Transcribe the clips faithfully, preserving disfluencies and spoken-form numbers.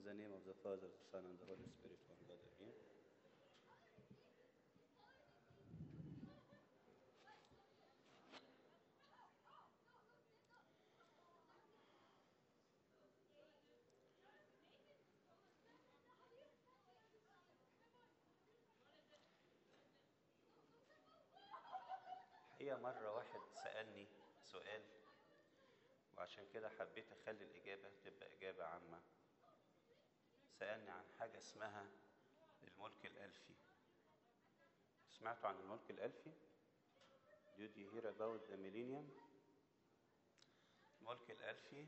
the name of the Father, the Son, and the Holy Spirit, one God, amen. هي مرة واحد سألني سؤال، وعشان كده حبيت أخلي الإجابة تبقى إجابة عامة. سألني عن حاجة اسمها الملك الألفي. سمعتوا عن الملك الألفي؟ Did you hear about the millennium? الملك الألفي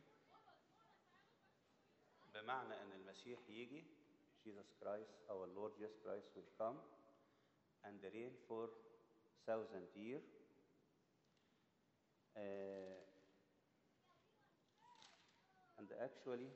بمعنى أن المسيح يجي، Jesus Christ, our Lord Jesus Christ will come and reign for thousand years. Uh, and actually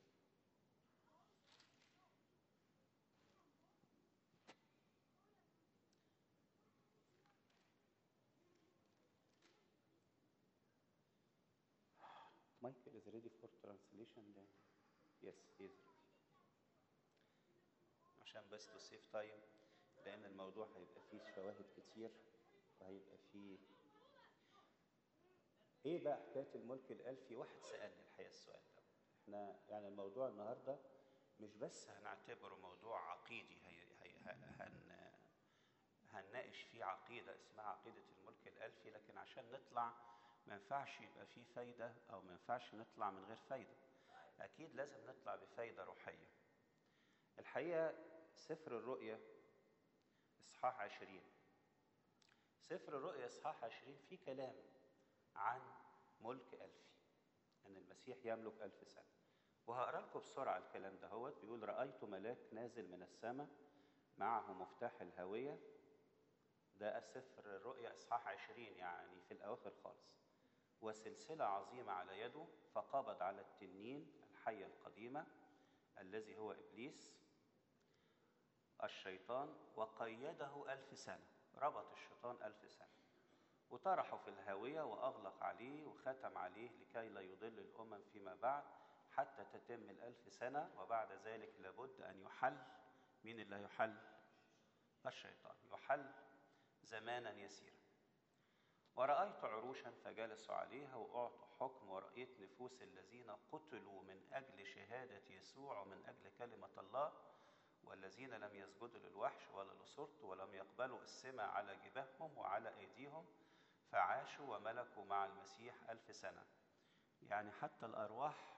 Michael is ready for translation then. Yes, he is ready. عشان بس to save time، لأن الموضوع هيبقى فيه شواهد كتير وهيبقى فيه ايه بقى حكايه الملك الالفي. واحد سالني الحقيقه السؤال ده. احنا يعني الموضوع النهارده مش بس هنعتبره موضوع عقيدي، هي هي هن هنناقش فيه عقيده اسمها عقيده الملك الالفي، لكن عشان نطلع ما ينفعش يبقى فيه فايده او ما ينفعش نطلع من غير فايده. اكيد لازم نطلع بفايده روحيه. الحقيقه سفر الرؤيا اصحاح عشرين، سفر الرؤيا اصحاح عشرين فيه كلام عن ملك ألفي، أن المسيح يملك ألف سنة. وهقرأ لكم بسرعة الكلام ده. هو بيقول: رأيت ملاك نازل من السماء معه مفتاح الهوية. ده سفر الرؤيا إصحاح عشرين، يعني في الأواخر خالص. وسلسلة عظيمة على يده، فقبض على التنين الحية القديمة الذي هو إبليس الشيطان، وقيده ألف سنة. ربط الشيطان ألف سنة وطرحه في الهاوية وأغلق عليه وختم عليه لكي لا يضل الأمم فيما بعد حتى تتم الألف سنة، وبعد ذلك لابد أن يحل. مين اللي هيحل؟ الشيطان. يحل زمانا يسيرا. ورأيت عروشا فجلسوا عليها وأعطوا حكم، ورأيت نفوس الذين قتلوا من أجل شهادة يسوع ومن أجل كلمة الله، والذين لم يسجدوا للوحش ولا لصورته ولم يقبلوا السمة على جباههم وعلى أيديهم، فعاشوا وملكوا مع المسيح ألف سنة. يعني حتى الأرواح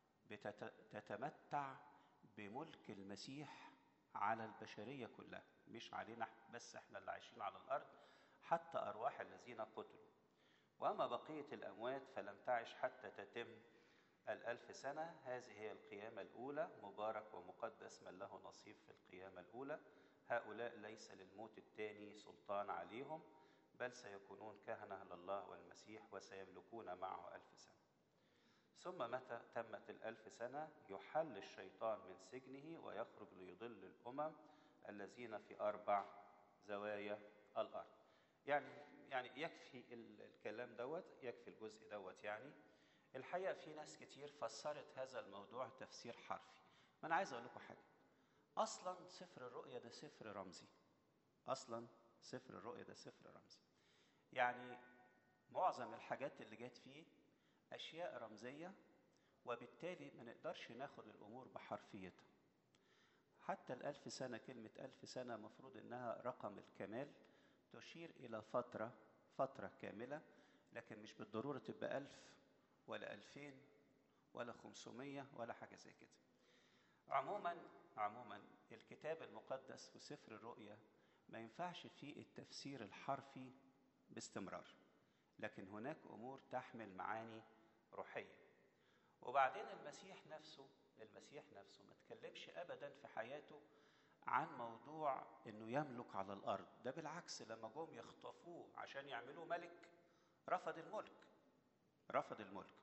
بتتمتع بملك المسيح على البشرية كلها، مش علينا بس احنا اللي عايشين على الأرض، حتى أرواح الذين قتلوا. وأما بقية الأموات فلم تعش حتى تتم الألف سنة. هذه هي القيامة الأولى. مبارك ومقدس من له نصيب في القيامة الأولى. هؤلاء ليس للموت الثاني سلطان عليهم، بل سيكونون كهنة لله والمسيح وسيملكون معه ألف سنة. ثم متى تمت الألف سنة يحل الشيطان من سجنه ويخرج ليضل الأمم الذين في أربع زوايا الأرض. يعني يعني يكفي الكلام دوت، يكفي الجزء دوت. يعني الحقيقة في ناس كتير فسرت هذا الموضوع تفسير حرفي. ما أنا عايز أقول لكم حاجة. أصلا سفر الرؤيا ده سفر رمزي. أصلا سفر الرؤيا ده سفر رمزي. يعني معظم الحاجات اللي جات فيه أشياء رمزية، وبالتالي ما نقدرش ناخد الأمور بحرفيتها. حتى الألف سنة، كلمة ألف سنة مفروض إنها رقم الكمال، تشير إلى فترة فترة كاملة، لكن مش بالضرورة تبقى ألف ولا ألفين ولا خمسمية ولا حاجة زي كده. عموما عموما الكتاب المقدس وسفر الرؤيا ما ينفعش فيه التفسير الحرفي باستمرار، لكن هناك أمور تحمل معاني روحية. وبعدين المسيح نفسه المسيح نفسه ما تكلمش أبدا في حياته عن موضوع إنه يملك على الأرض. ده بالعكس، لما جم يخطفوه عشان يعملوه ملك رفض الملك رفض الملك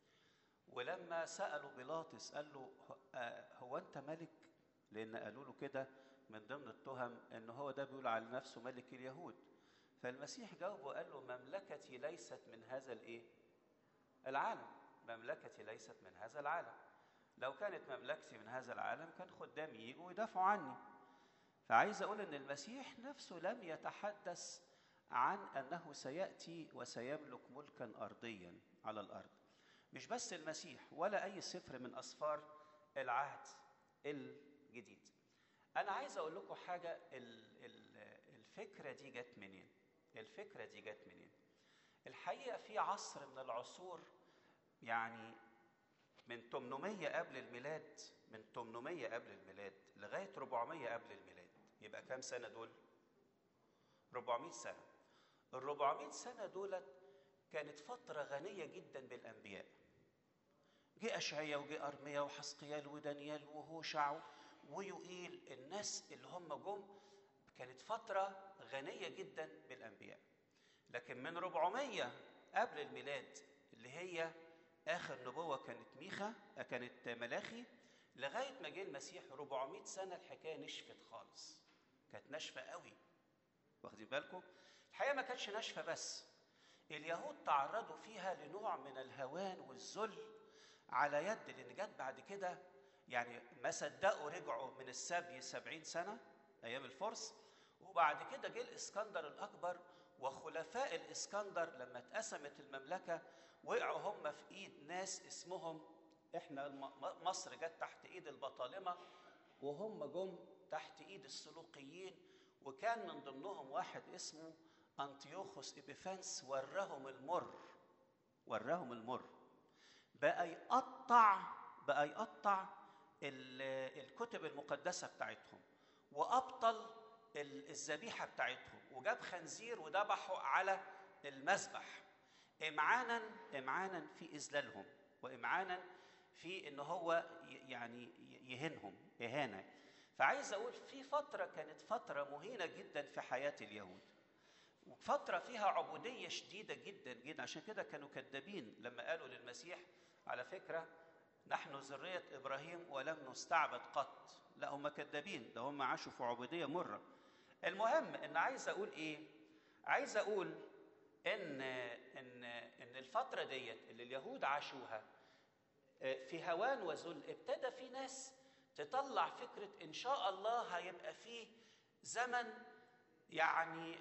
ولما سألوا بيلاطس قال له: هو أنت ملك؟ لأن قالوا له كده من ضمن التهم إنه هو ده بيقول على نفسه ملك اليهود. فالمسيح جاوبه وقال له: مملكتي ليست من هذا الإيه؟ العالم. مملكتي ليست من هذا العالم. لو كانت مملكتي من هذا العالم كان خدامي يجوا ويدافعوا عني. فعايز أقول إن المسيح نفسه لم يتحدث عن أنه سيأتي وسيملك ملكا أرضيا على الأرض. مش بس المسيح ولا أي سفر من أسفار العهد الجديد. أنا عايز أقول لكم حاجة، الفكرة دي جت منين؟ الفكرة دي جت منين؟ الحقيقة في عصر من العصور، يعني من ثمانمائة قبل الميلاد، من ثمانمائة قبل الميلاد لغاية أربعمائة قبل الميلاد، يبقى كام سنة دول؟ أربعمائة سنة. ال أربعمائة سنة دولت كانت فترة غنية جدا بالأنبياء. جه أشعيا وجه أرميا وحزقيال ودانيال وهوشع ويوئيل، الناس اللي هم جم كانت فترة غنية جدا بالأنبياء. لكن من أربعمائة قبل الميلاد اللي هي آخر نبوة كانت ميخا، كانت ملاخي، لغاية ما جه المسيح أربعمائة سنة الحكاية نشفت خالص. كانت ناشفة قوي، واخدين بالكم؟ الحقيقة ما كانتش ناشفة بس، اليهود تعرضوا فيها لنوع من الهوان والذل على يد، لأن جت بعد كده يعني ما صدقوا رجعوا من السبي سبعين سنة أيام الفرس، وبعد كده جه الإسكندر الأكبر وخلفاء الإسكندر لما اتقسمت المملكة وقعوا هم في إيد ناس اسمهم، إحنا مصر جت تحت إيد البطالمة وهم جم تحت إيد السلوقيين، وكان من ضمنهم واحد اسمه أنطيوخوس إبيفانس وراهم المر، وراهم المر بقى يقطع بقى يقطع الكتب المقدسة بتاعتهم وأبطل الذبيحة بتاعتهم، وجاب خنزير وذبحه على المذبح إمعانا إمعانا في إذلالهم وإمعانا في إن هو يعني يهينهم إهانة. فعايز أقول في فترة كانت فترة مهينة جدا في حياة اليهود، وفترة فيها عبودية شديدة جدا جدا. عشان كده كانوا كذابين لما قالوا للمسيح على فكرة نحن ذرية إبراهيم ولم نستعبد قط. لا، هم كذابين، ده هم عاشوا في عبودية مرة. المهم إن عايز أقول إيه؟ عايز أقول إن إن إن الفترة ديت اللي اليهود عاشوها في هوان وذل، ابتدى في ناس تطلع فكرة إن شاء الله هيبقى فيه زمن يعني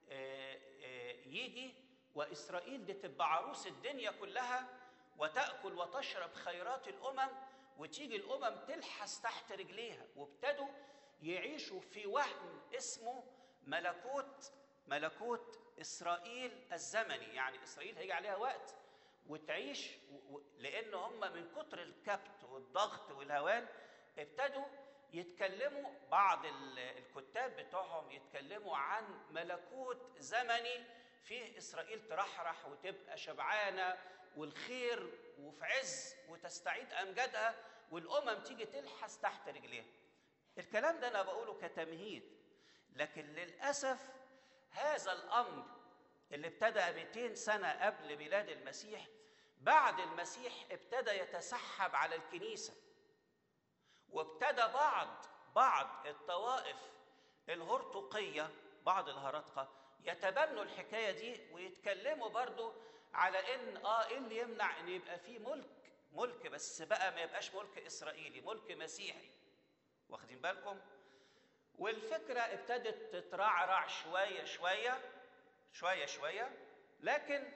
يجي وإسرائيل دي تبقى عروس الدنيا كلها وتأكل وتشرب خيرات الأمم، وتيجي الأمم تلحس تحت رجليها. وابتدوا يعيشوا في وهم اسمه ملكوت ملكوت إسرائيل الزمني، يعني إسرائيل هيجي عليها وقت وتعيش، لأن هم من كتر الكبت والضغط والهوان ابتدوا يتكلموا، بعض الكتاب بتوعهم يتكلموا عن ملكوت زمني فيه إسرائيل ترحرح وتبقى شبعانة والخير وفي عز وتستعيد أمجادها، والأمم تيجي تلحس تحت رجليها. الكلام ده أنا بقوله كتمهيد، لكن للأسف هذا الأمر اللي ابتدأ مئتين سنة قبل ميلاد المسيح، بعد المسيح ابتدى يتسحب على الكنيسة، وابتدى بعض بعض الطوائف الهرطقية، بعض الهرطقة يتبنوا الحكاية دي ويتكلموا برضو على إن آه إيه اللي يمنع إن يبقى فيه ملك ملك بس بقى ما يبقاش ملك إسرائيلي، ملك مسيحي، واخدين بالكم؟ والفكرة ابتدت تترعرع شوية شوية شوية شوية، لكن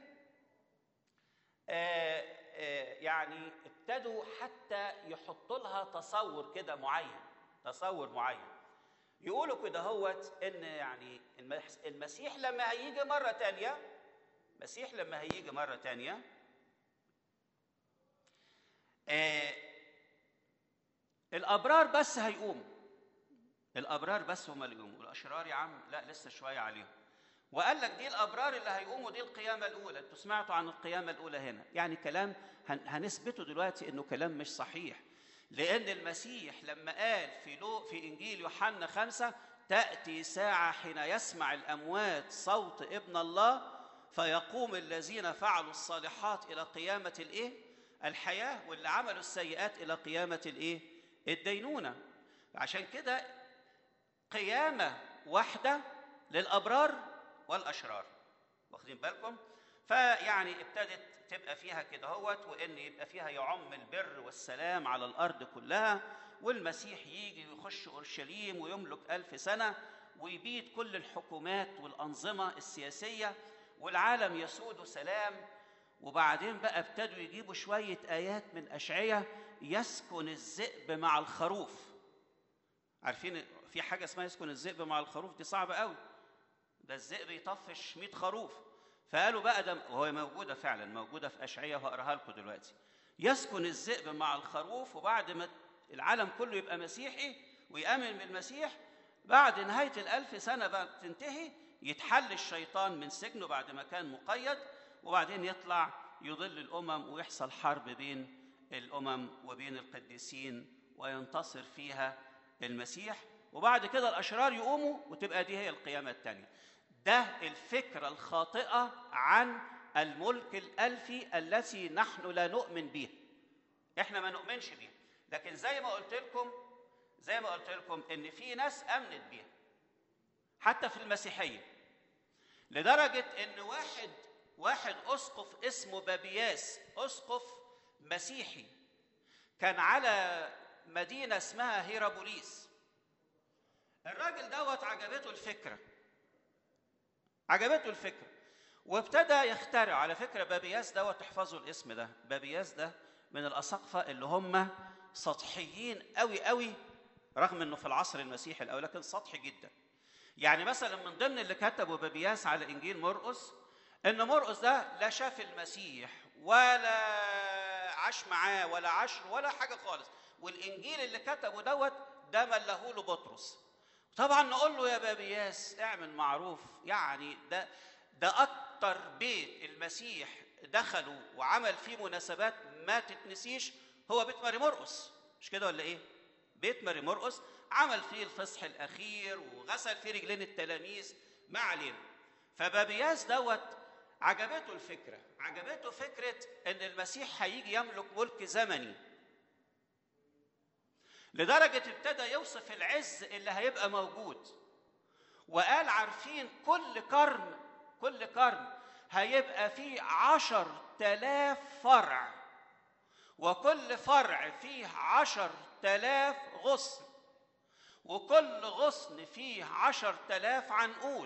آه آه يعني ابتدوا حتى يحطوا لها تصور كده معين، تصور معين. يقولوا كده هوت إن يعني المسيح لما هيجي مرة تانية، المسيح لما هيجي مرة تانية آه الأبرار بس هيقوموا، الأبرار بس هم اللي يقوموا، الأشرار يا عم لا لسه شوية عليهم. وقال لك دي الأبرار اللي هيقوموا، دي القيامة الأولى. انتوا سمعتوا عن القيامة الأولى هنا، يعني كلام هنثبته دلوقتي إنه كلام مش صحيح، لأن المسيح لما قال في لو في إنجيل يوحنا خمسة تأتي ساعة حين يسمع الأموات صوت ابن الله فيقوم الذين فعلوا الصالحات إلى قيامة الإيه؟ الحياة، واللي عملوا السيئات إلى قيامة الإيه؟ الدينونة. عشان كده قيامة واحدة للأبرار والأشرار، واخدين بالكم؟ فيعني ابتدت تبقى فيها كده هوت، وإن يبقى فيها يعم البر والسلام على الأرض كلها، والمسيح يجي ويخش أورشليم ويملك ألف سنة ويبيد كل الحكومات والأنظمة السياسية والعالم يسود سلام. وبعدين بقى ابتدوا يجيبوا شوية آيات من أشعية، يسكن الذئب مع الخروف. عارفين في حاجة اسمها يسكن الذئب مع الخروف؟ دي صعبة قوي، ده الذئب يطفش مئة خروف. فقالوا بقى ده، وهي موجودة فعلا، موجودة في أشعية وهقراها لكم دلوقتي. يسكن الذئب مع الخروف، وبعد ما العالم كله يبقى مسيحي ويأمن بالمسيح، بعد نهاية الألف سنة بقى تنتهي، يتحل الشيطان من سجنه بعد ما كان مقيد، وبعدين يطلع يضل الأمم ويحصل حرب بين الأمم وبين القديسين وينتصر فيها المسيح. وبعد كده الأشرار يقوموا وتبقى دي هي القيامة الثانية. ده الفكرة الخاطئة عن الملك الألفي التي نحن لا نؤمن بها. احنا ما نؤمنش بيها، لكن زي ما قلت لكم زي ما قلت لكم ان في ناس امنت بيها حتى في المسيحيه، لدرجه ان واحد واحد اسقف اسمه بابياس، اسقف مسيحي، كان على مدينه اسمها هيرابوليس. الراجل دوت عجبته الفكره عجبته الفكره وابتدى يخترع. على فكره بابياس دوت، تحفظوا الاسم ده، بابياس ده من الاساقفه اللي هم سطحيين قوي قوي، رغم انه في العصر المسيحي الاول، لكن سطحي جدا. يعني مثلا من ضمن اللي كتبوا بابياس على انجيل مرقس ان مرقس ده لا شاف المسيح ولا عاش معاه ولا عشر ولا حاجه خالص، والانجيل اللي كتبه دوت ده ملهوله له بطرس. طبعا نقول له يا بابياس اعمل معروف، يعني ده ده اكتر بيت المسيح دخلوا وعمل فيه مناسبات ما تتنسيش هو بيت ماري مرقس، مش كده ولا ايه؟ بيت ماري مرقس عمل فيه الفصح الاخير وغسل فيه رجلين التلاميذ، ما علينا. فبابياس دوت عجبته الفكره عجبته فكره ان المسيح هيجي يملك ملك زمني، لدرجه ابتدى يوصف العز اللي هيبقى موجود، وقال عارفين كل قرن كل قرن هيبقى فيه عشر تلاف فرع، وكل فرع فيه عشر تلاف غصن، وكل غصن فيه عشر تلاف عنقود،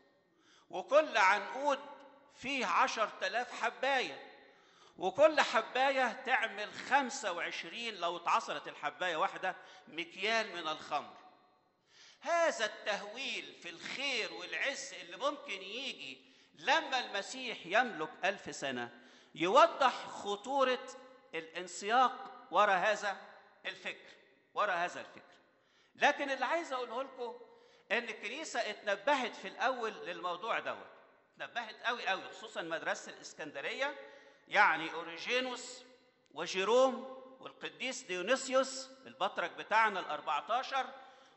وكل عنقود فيه عشر تلاف حباية، وكل حباية تعمل خمسة وعشرين لو اتعصرت الحباية واحدة مكيال من الخمر. هذا التهويل في الخير والعز اللي ممكن يجي لما المسيح يملك ألف سنة يوضح خطورة الانسياق وراء هذا الفكر وراء هذا الفكر. لكن اللي عايز اقوله لكم ان الكنيسه اتنبهت في الاول للموضوع دوت، اتنبهت قوي قوي، خصوصا مدرسه الاسكندريه، يعني اوريجينوس وجيروم والقديس ديونيسيوس البطرك بتاعنا الأربعتاشر،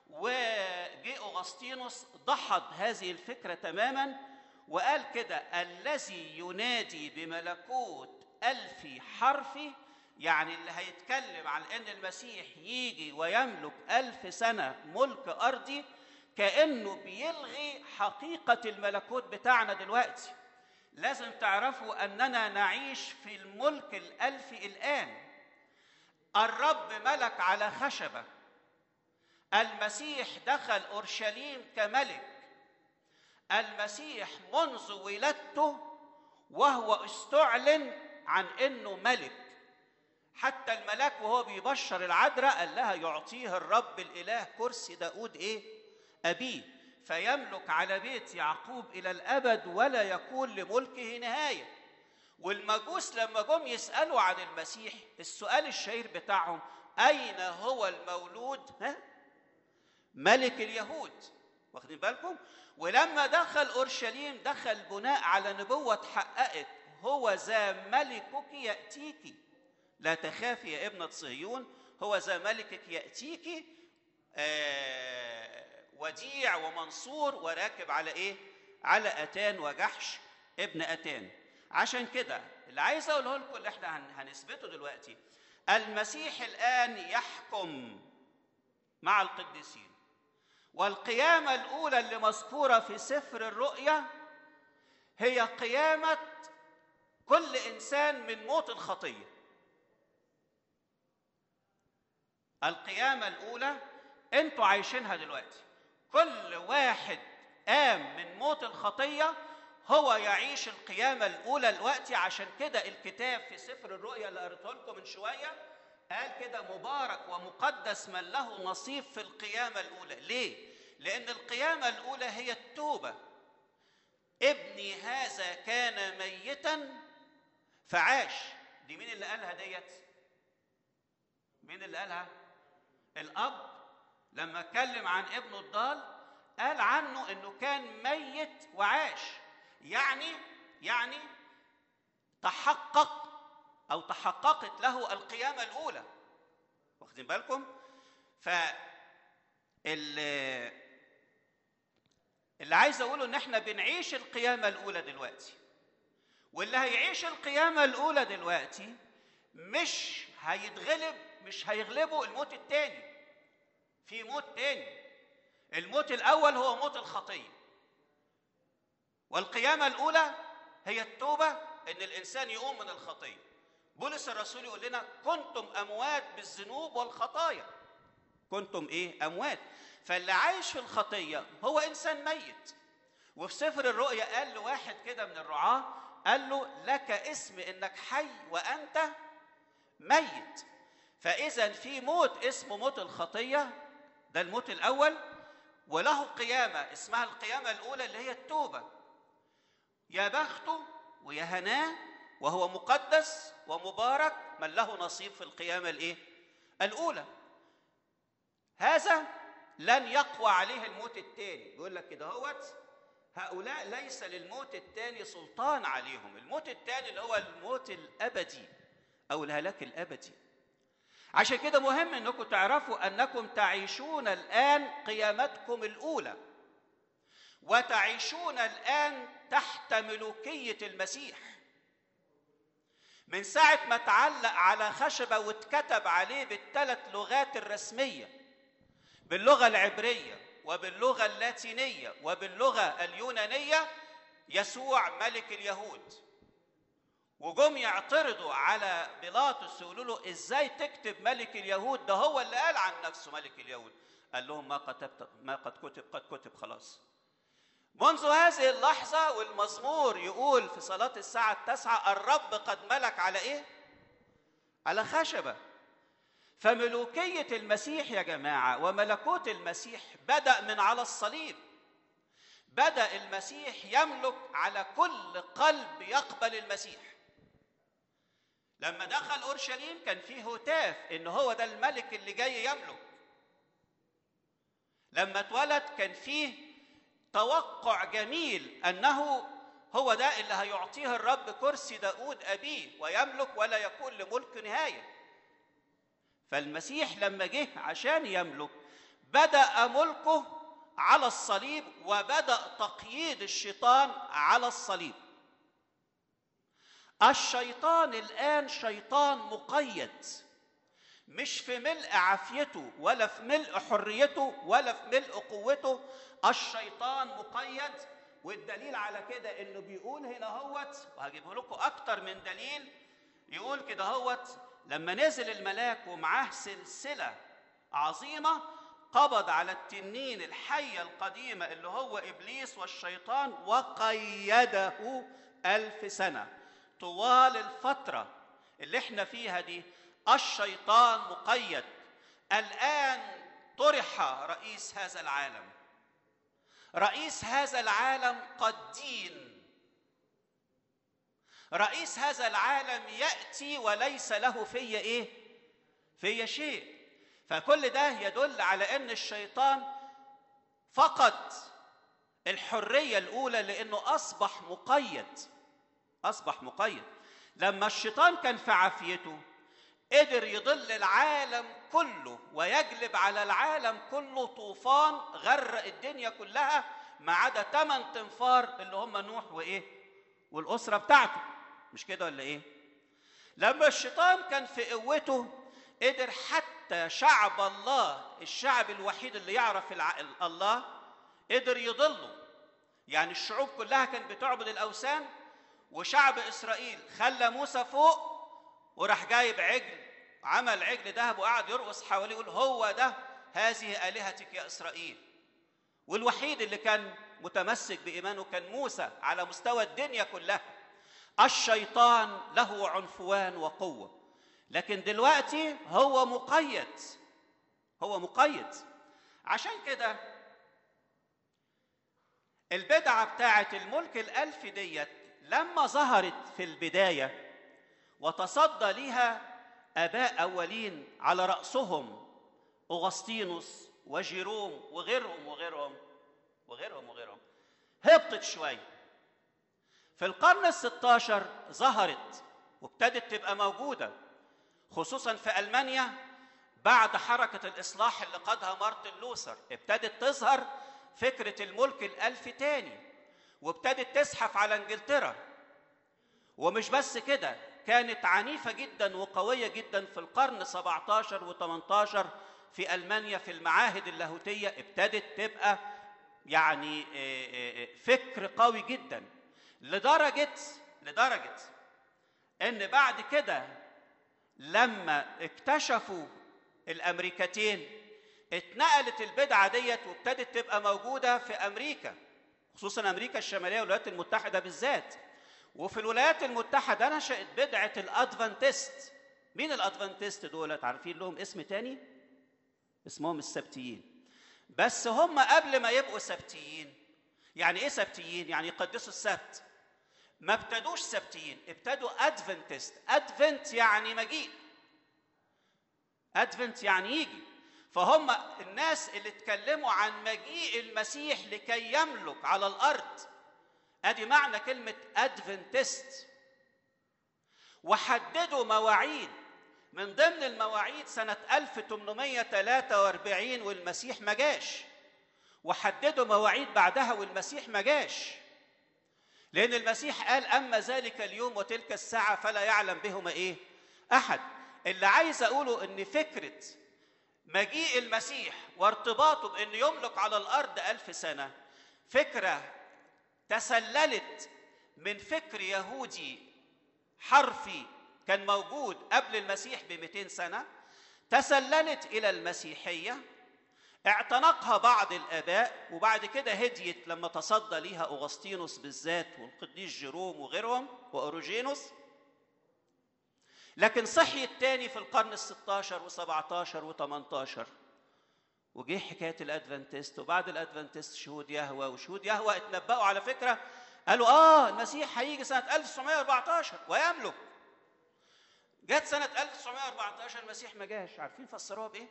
وجي أغسطينوس ضحض هذه الفكره تماما وقال كده: الذي ينادي بملكوت ألفي حرفي، يعني اللي هيتكلم عن ان المسيح يجي ويملك ألف سنة ملك أرضي، كأنه بيلغي حقيقة الملكوت بتاعنا دلوقتي. لازم تعرفوا أننا نعيش في الملك الألفي الآن. الرب ملك على خشبة، المسيح دخل أورشليم كملك، المسيح منذ ولادته وهو استعلن عن أنه ملك. حتى الملاك وهو بيبشر العذراء قال لها: يعطيه الرب الإله كرسي داود إيه؟ أبيه، فيملك على بيت يعقوب إلى الأبد ولا يكون لملكه نهاية. والمجوس لما جم يسألوا عن المسيح السؤال الشهير بتاعهم: أين هو المولود ها؟ ملك اليهود. واخدين بالكم؟ ولما دخل أورشليم دخل بناء على نبوة اتحققت: هو ذا ملكك يأتيك، لا تخافي يا ابنة صهيون، هو ذا ملكك يأتيك آه وديع ومنصور وراكب على ايه؟ على أتان وجحش ابن أتان. عشان كده اللي عايز اقوله لكم اللي احنا هنثبته دلوقتي: المسيح الآن يحكم مع القديسين، والقيامة الأولى اللي مذكورة في سفر الرؤيا هي قيامة كل إنسان من موت الخطية. القيامة الأولى أنتوا عايشينها دلوقتي، كل واحد قام من موت الخطية هو يعيش القيامة الأولى دلوقتي. عشان كده الكتاب في سفر الرؤيا اللي قريته لكم من شوية قال كده: مبارك ومقدس من له نصيب في القيامة الأولى. ليه؟ لأن القيامة الأولى هي التوبة. ابني هذا كان ميتا فعاش. دي مين اللي قالها ديت؟ مين اللي قالها؟ الأب لما اتكلم عن ابنه الضال قال عنه انه كان ميت وعاش. يعني يعني تحقق او تحققت له القيامة الأولى. واخدين بالكم؟ ف اللي عايز اقوله ان احنا بنعيش القيامة الأولى دلوقتي، واللي هيعيش القيامة الأولى دلوقتي مش هيتغلب، مش هيغلبه الموت التاني. في موت تاني. الموت الأول هو موت الخطية، والقيامة الأولى هي التوبة، إن الإنسان يقوم من الخطية. بولس الرسول يقول لنا: كنتم أموات بالذنوب والخطايا. كنتم إيه؟ أموات. فاللي عايش في الخطية هو إنسان ميت. وفي سفر الرؤيا قال لواحد كده من الرعاة، قال له: لك اسم إنك حي وأنت ميت. فإذا في موت اسمه موت الخطية، ده الموت الأول، وله قيامة اسمها القيامة الأولى اللي هي التوبة. يا بخته ويا هناه وهو مقدس ومبارك من له نصيب في القيامة الإيه؟ الأولى. هذا لن يقوى عليه الموت الثاني. بيقول لك كده هوت: هؤلاء ليس للموت الثاني سلطان عليهم. الموت الثاني اللي هو الموت الأبدي أو الهلاك الأبدي. عشان كده مهم أنكم تعرفوا أنكم تعيشون الآن قيامتكم الأولى، وتعيشون الآن تحت ملوكية المسيح. من ساعة ما تعلق على خشبة واتكتب عليه بالثلاث لغات الرسمية، باللغة العبرية وباللغة اللاتينية وباللغة اليونانية: يسوع ملك اليهود. وجم يعترضوا على بيلاطس يقولوا له: ازاي تكتب ملك اليهود؟ ده هو اللي قال عن نفسه ملك اليهود. قال لهم: ما كتبت، ما قد كتب قد كتب خلاص. منذ هذه اللحظة، والمزمور يقول في صلاة الساعة التاسعة: الرب قد ملك على ايه؟ على خشبة. فملوكية المسيح يا جماعة وملكوت المسيح بدأ من على الصليب. بدأ المسيح يملك على كل قلب يقبل المسيح. لما دخل أورشليم كان فيه هتاف إن هو ده الملك اللي جاي يملك. لما اتولد كان فيه توقع جميل أنه هو ده اللي هيعطيه الرب كرسي داود أبيه ويملك ولا يكون لملك نهاية. فالمسيح لما جه عشان يملك بدأ ملكه على الصليب، وبدأ تقييد الشيطان على الصليب. الشيطان الآن شيطان مقيد، مش في ملء عافيته ولا في ملء حريته ولا في ملء قوته. الشيطان مقيد. والدليل على كده انه بيقول هنا هوت، وهجيبه لكم اكتر من دليل. يقول كده هوت: لما نزل الملاك ومعاه سلسلة عظيمة قبض على التنين الحية القديمة اللي هو إبليس والشيطان وقيده ألف سنة. طوال الفترة اللي احنا فيها دي الشيطان مقيد. الآن طرح رئيس هذا العالم. رئيس هذا العالم قد دين. رئيس هذا العالم يأتي وليس له في ايه؟ في شيء. فكل ده يدل على ان الشيطان فقد الحرية الأولى لأنه أصبح مقيد. أصبح مقيد. لما الشيطان كان في عافيته قدر يضل العالم كله ويجلب على العالم كله طوفان غرق الدنيا كلها ما عدا ثمان تنفار اللي هم نوح وإيه؟ والأسرة بتاعته. مش كده ولا إيه؟ لما الشيطان كان في قوته قدر حتى شعب الله، الشعب الوحيد اللي يعرف الله، قدر يضله. يعني الشعوب كلها كانت بتعبد الأوثان وشعب إسرائيل خلى موسى فوق وراح جايب عجل، عمل عجل ذهب وقعد يرقص حواليه يقول هو ده، هذه آلهتك يا إسرائيل. والوحيد اللي كان متمسك بإيمانه كان موسى على مستوى الدنيا كلها. الشيطان له عنفوان وقوة، لكن دلوقتي هو مقيد، هو مقيد. عشان كده البدعة بتاعت الملك الألفي ديت لما ظهرت في البداية وتصدى ليها آباء أولين على رأسهم أغسطينوس وجيروم وغيرهم وغيرهم وغيرهم وغيرهم، هبطت شوية. في القرن الستاشر ظهرت وابتدت تبقى موجودة، خصوصا في ألمانيا بعد حركة الإصلاح اللي قادها مارتن لوثر. ابتدت تظهر فكرة الملك الألفي تاني، وابتدت تزحف على إنجلترا. ومش بس كده، كانت عنيفة جدا وقوية جدا في القرن سبعتاشر وتمنتاشر في ألمانيا في المعاهد اللاهوتية. ابتدت تبقى يعني فكر قوي جدا، لدرجة لدرجة إن بعد كده لما اكتشفوا الأمريكتين اتنقلت البدعة ديت وابتدت تبقى موجودة في أمريكا، خصوصا أمريكا الشمالية والولايات المتحدة بالذات. وفي الولايات المتحدة نشأت بدعة الأدفنتست. مين الأدفنتست دول؟ عارفين لهم اسم تاني؟ اسمهم السبتيين. بس هم قبل ما يبقوا سبتيين، يعني إيه سبتيين؟ يعني يقدسوا السبت. ما ابتدوش سبتيين، ابتدوا أدفنتست. أدفنت يعني مجيء، أدفنت يعني يجي. فهم الناس اللي اتكلموا عن مجيء المسيح لكي يملك على الأرض. أدي معنى كلمة أدفنتست. وحددوا مواعيد، من ضمن المواعيد سنة ألف وثمانمائة وثلاثة وأربعين والمسيح ما جاش، وحددوا مواعيد بعدها والمسيح ما جاش، لأن المسيح قال أما ذلك اليوم وتلك الساعة فلا يعلم بهما إيه أحد. اللي عايز أقوله إن فكرة مجيء المسيح وارتباطه بأن يملك على الأرض ألف سنة فكرة تسللت من فكر يهودي حرفي كان موجود قبل المسيح بمئتين سنة، تسللت إلى المسيحية، اعتنقها بعض الآباء، وبعد كده هديت لما تصدى ليها أغسطينوس بالذات والقديس جيروم وغيرهم وأوروجينوس. لكن صحيت تاني في القرن الستاشر وسبعتاشر وتمنتاشر، وجه حكاية الأدفنتست. وبعد الأدفنتست شهود يهوه، وشهود يهوه اتنبأوا على فكرة، قالوا آه المسيح هيجي سنة ألف وتسعمائة وأربعة عشر ويملك. جت سنة ألف وتسعمائة وأربعة عشر المسيح ما جاش. عارفين فسروها بإيه؟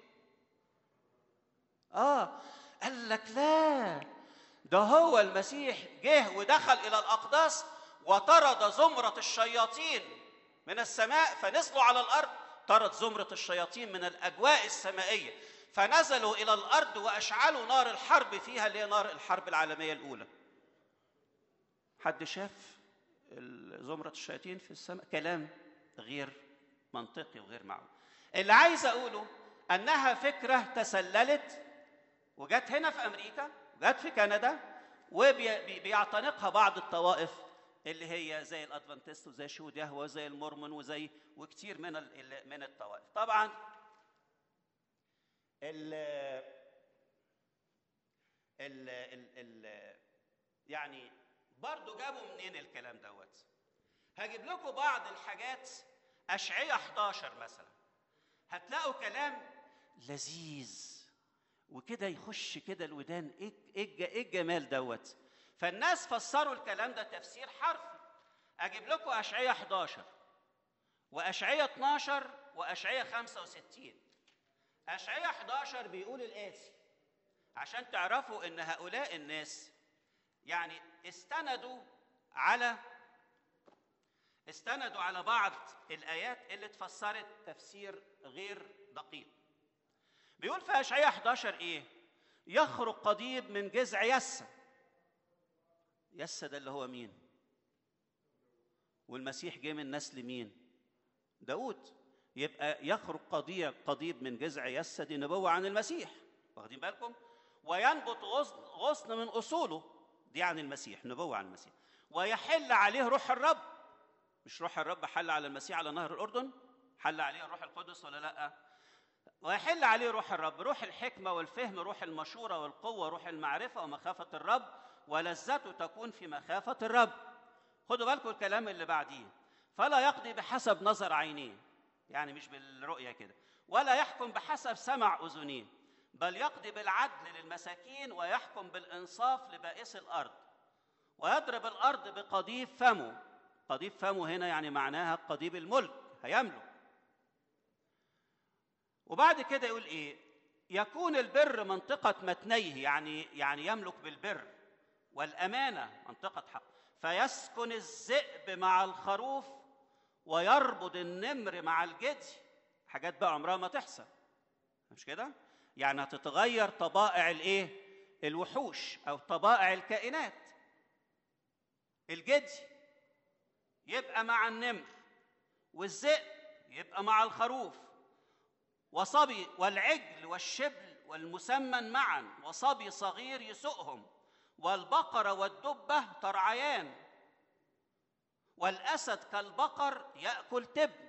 آه قال لك لا، ده هو المسيح جه ودخل إلى الأقداس وطرد زمرة الشياطين من السماء فنزلوا على الأرض، طرد زمرة الشياطين من الأجواء السمائية فنزلوا إلى الأرض وأشعلوا نار الحرب فيها، اللي هي نار الحرب العالمية الأولى. حد شاف زمرة الشياطين في السماء؟ كلام غير منطقي وغير معقول. اللي عايز أقوله أنها فكرة تسللت وجت هنا في أمريكا وجت في كندا، وبيعتنقها بعض الطوائف اللي هي زي الأدفنتست وزي شهود يهوه وزي المورمون وزي وكتير من من الطوائف. طبعا ال ال ال يعني برضو جابوا منين الكلام دوت؟ هجيب لكم بعض الحاجات. أشعية إحداشر مثلا هتلاقوا كلام لذيذ وكده يخش كده الودان. ايه ايه الجمال دوت؟ فالناس فسروا الكلام ده تفسير حرفي. اجيب لكم أشعية إحداشر وأشعية اثناشر وأشعية خمسة وستين. أشعية إحداشر بيقول الآتي عشان تعرفوا ان هؤلاء الناس يعني استندوا على استندوا على بعض الآيات اللي اتفسرت تفسير غير دقيق. بيقول في أشعية إحداشر ايه؟ يخرج قضيب من جذع يسة. يسة ده اللي هو مين؟ والمسيح جه من نسل مين؟ داود. يبقى يخرج قضيب قضيب من جذع يسة، دي نبوة عن المسيح، واخدين بالكم؟ وينبت غصن غصن من أصوله، دي عن المسيح، نبوة عن المسيح. ويحل عليه روح الرب. مش روح الرب حل على المسيح على نهر الأردن؟ حل عليه الروح القدس ولا لأ؟ ويحل عليه روح الرب، روح الحكمة والفهم، روح المشورة والقوة، روح المعرفة ومخافة الرب، ولذته تكون في مخافة الرب. خدوا بالكم الكلام اللي بعديه. فلا يقضي بحسب نظر عينيه، يعني مش بالرؤية كده، ولا يحكم بحسب سمع أذنيه، بل يقضي بالعدل للمساكين ويحكم بالإنصاف لبائس الأرض، ويضرب الأرض بقضيب فمه. قضيب فمه هنا يعني معناها قضيب الملك، هيملك. وبعد كده يقول إيه؟ يكون البر منطقة متنيه، يعني يعني يملك بالبر، والأمانة منطقة حق. فيسكن الذئب مع الخروف ويربض النمر مع الجدي. حاجات بقى عمرها ما تحصل، مش كده؟ يعني هتتغير طبائع الايه؟ الوحوش او طبائع الكائنات. الجدي يبقى مع النمر، والذئب يبقى مع الخروف، وصبي والعجل والشبل والمسمن معا، وصبي صغير يسوقهم، والبقرة والدبة ترعيان، والأسد كالبقر يأكل تبن.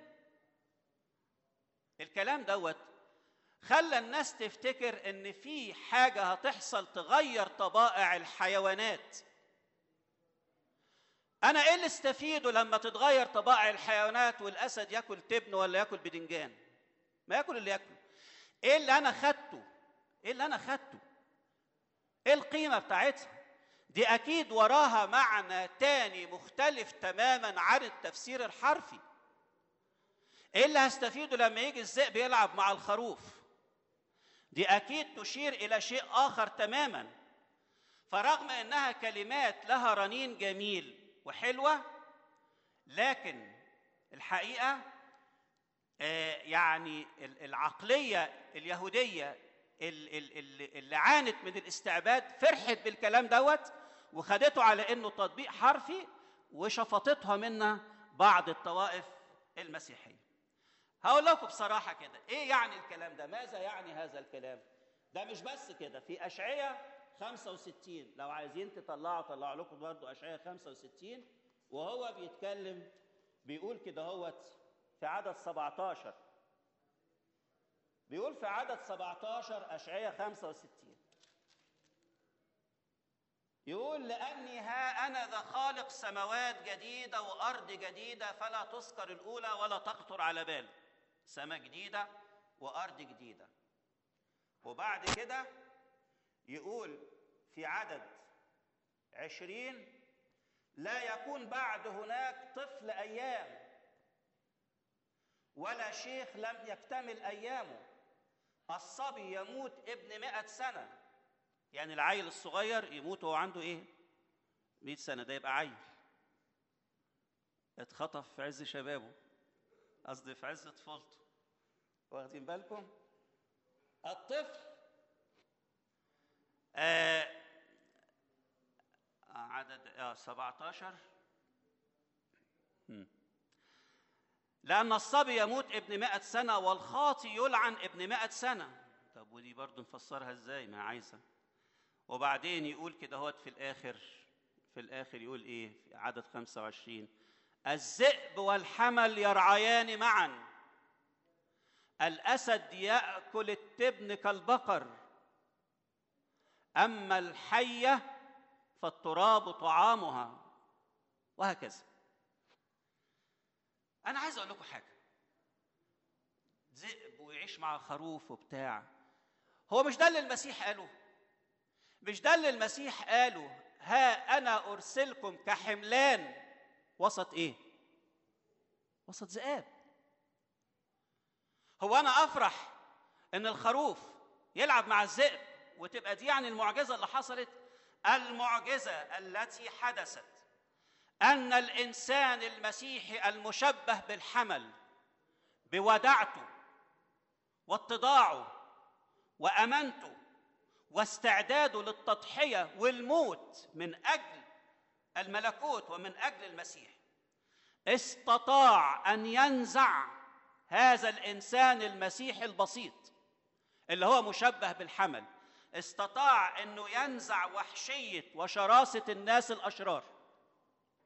الكلام دوت خلى الناس تفتكر إن في حاجة هتحصل تغير طبائع الحيوانات. أنا إيه اللي استفيده لما تتغير طبائع الحيوانات والأسد يأكل تبن ولا يأكل بدنجان؟ ما يأكل اللي يأكله. إيه اللي أنا خدته؟ إيه اللي أنا خدته؟ إيه القيمة بتاعتها؟ دي أكيد وراها معنى تاني مختلف تماماً عن التفسير الحرفي. إيه اللي هستفيده لما يجي الذئب يلعب مع الخروف؟ دي أكيد تشير إلى شيء آخر تماماً. فرغم أنها كلمات لها رنين جميل وحلوة، لكن الحقيقة آه يعني العقلية اليهودية اللي عانت من الاستعباد فرحت بالكلام دوت وخدته على انه تطبيق حرفي، وشفطتها منا بعض الطوائف المسيحيه. هقول لكم بصراحه كده، ايه يعني الكلام ده؟ ماذا يعني هذا الكلام؟ ده مش بس كده، في اشعياء خمسة وستين، لو عايزين تطلعوا طلعوا لكم برضه اشعياء خمسة وستين، وهو بيتكلم بيقول كده هوت في عدد سبعة عشر، بيقول في عدد سبعة عشر أشعياء خمسة وستين، يقول لأني ها أنا ذا خالق سماوات جديدة وأرض جديدة فلا تذكر الأولى ولا تخطر على بال. سماء جديدة وأرض جديدة. وبعد كده يقول في عدد عشرين لا يكون بعد هناك طفل أيام ولا شيخ لم يكتمل أيامه. الصبي يموت ابن مئة سنة، يعني العيل الصغير يموت وهو عنده ايه؟ مئة سنة، ده يبقى عيل اتخطف في عز شبابه، قصدي في عز طفولته. واخدين بالكم؟ الطفل آه عدد اه سبعة عشر، م. لأن الصبي يموت ابن مئة سنة والخاطي يلعن ابن مئة سنة. طب ودي برضو نفسرها ازاي؟ ما عايزة. وبعدين يقول كده هوت في الآخر، في الآخر يقول ايه في عدد خمسة وعشرين؟ الذئب والحمل يرعيان معا، الأسد يأكل التبن كالبقر، أما الحية فالتراب طعامها، وهكذا. أنا عايز أقول لكم حاجة، ذئب ويعيش مع خروف وبتاع، هو مش ده اللي المسيح قاله؟ مش ده اللي المسيح قاله؟ ها أنا أرسلكم كحملان وسط إيه؟ وسط ذئاب. هو أنا أفرح إن الخروف يلعب مع الذئب وتبقى دي يعني المعجزة اللي حصلت؟ المعجزة التي حدثت أن الإنسان المسيحي المشبه بالحمل بوداعته واتضاعه وأمانته واستعداده للتضحية والموت من أجل الملكوت ومن أجل المسيح، استطاع أن ينزع هذا الإنسان المسيحي البسيط اللي هو مشبه بالحمل، استطاع أنه ينزع وحشية وشراسة الناس الأشرار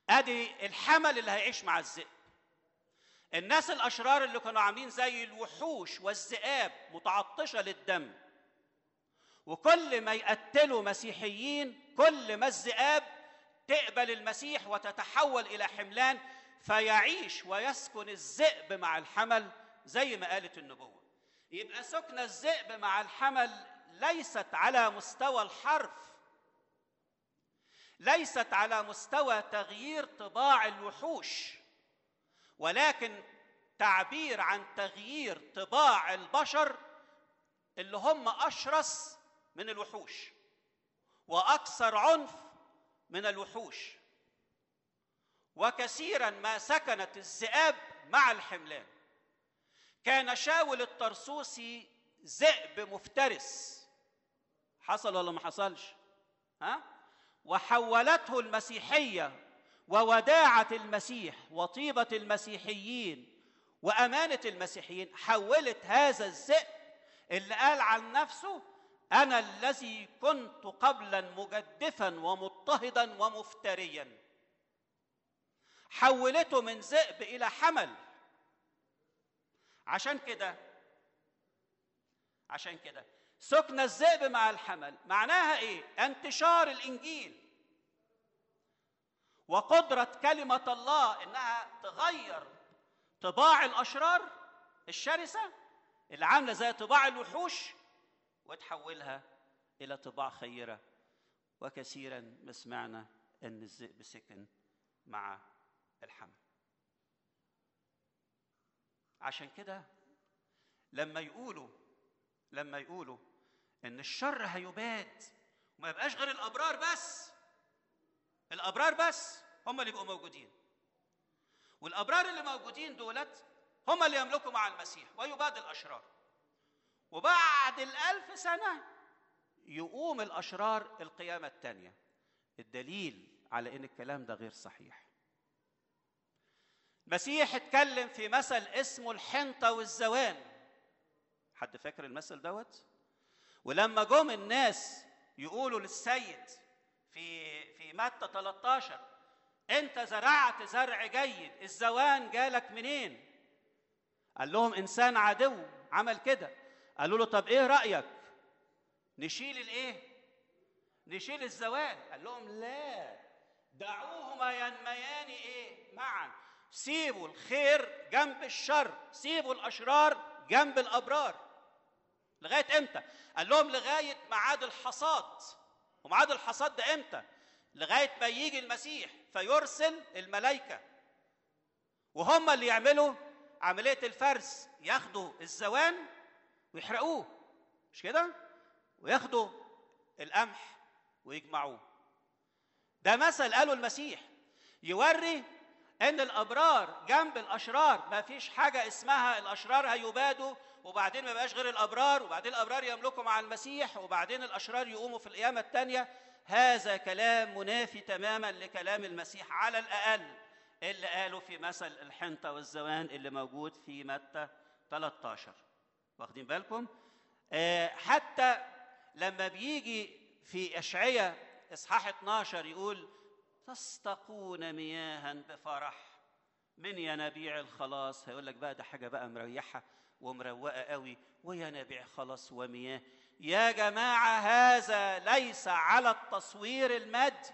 ادي الحمل اللي هيعيش مع الذئب. الناس الاشرار اللي كانوا عاملين زي الوحوش والذئاب متعطشه للدم، وكل ما يقتلوا مسيحيين كل ما الذئاب تقبل المسيح وتتحول الى حملان، فيعيش ويسكن الذئب مع الحمل زي ما قالت النبوه. يبقى سكن الذئب مع الحمل ليست على مستوى الحرف، ليست على مستوى تغيير طباع الوحوش، ولكن تعبير عن تغيير طباع البشر اللي هم أشرس من الوحوش وأكثر عنف من الوحوش. وكثيرا ما سكنت الذئاب مع الحملان. كان شاول الطرسوسي ذئب مفترس، حصل ولا ما حصلش؟ ها؟ وحولته المسيحية ووداعة المسيح وطيبة المسيحيين وأمانة المسيحيين، حولت هذا الذئب اللي قال عن نفسه أنا الذي كنت قبلا مجدفا ومضطهدا ومفتريا، حولته من ذئب إلى حمل. عشان كده عشان كده سكن الذئب مع الحمل معناها إيه؟ انتشار الإنجيل وقدرة كلمة الله إنها تغير طباع الأشرار الشرسة اللي عاملة زي طباع الوحوش وتحولها إلى طباع خيرة. وكثيرا ما سمعنا أن الذئب سكن مع الحمل. عشان كده لما يقولوا لما يقولوا ان الشر هيباد وما يبقاش غير الابرار بس، الابرار بس هم اللي يبقوا موجودين، والابرار اللي موجودين دولت هم اللي يملكوا مع المسيح ويباد الاشرار، وبعد الالف سنه يقوم الاشرار القيامه الثانيه. الدليل على ان الكلام ده غير صحيح. المسيح اتكلم في مثل اسمه الحنطة والزوان. حد فاكر المثل دوت؟ ولما جم الناس يقولوا للسيد في في متى ثلاثة عشر انت زرعت زرع جيد، الزوان جالك منين؟ قال لهم انسان عدو عمل كده. قالوا له طب ايه رأيك نشيل الايه؟ نشيل الزوان. قال لهم لا، دعوهما ينميان ايه معا، سيبوا الخير جنب الشر، سيبوا الاشرار جنب الابرار. لغايه امتى؟ قال لهم لغايه ميعاد الحصاد. وميعاد الحصاد ده امتى؟ لغايه ما يجي المسيح فيرسل الملائكه وهم اللي يعملوا عمليه الفرز، ياخدوا الزوان ويحرقوه، مش كده؟ وياخدوا القمح ويجمعوه. ده مثل قاله المسيح يوري ان الابرار جنب الاشرار. ما فيش حاجه اسمها الاشرار هيبادوا وبعدين ما يبقاش غير الابرار وبعدين الابرار يملكوا مع المسيح وبعدين الاشرار يقوموا في القيامه الثانيه. هذا كلام منافي تماما لكلام المسيح، على الاقل اللي قاله في مثل الحنطه والزوان اللي موجود في متى ثلاثة عشر. واخدين بالكم؟ آه حتى لما بيجي في اشعياء اصحاح اثناشر يقول تستقون مياها بفرح من ينابيع الخلاص. هيقول لك بقى ده حاجه بقى مريحه ومروقه قوي، وينابيع خلاص ومياه. يا جماعه هذا ليس على التصوير المادي.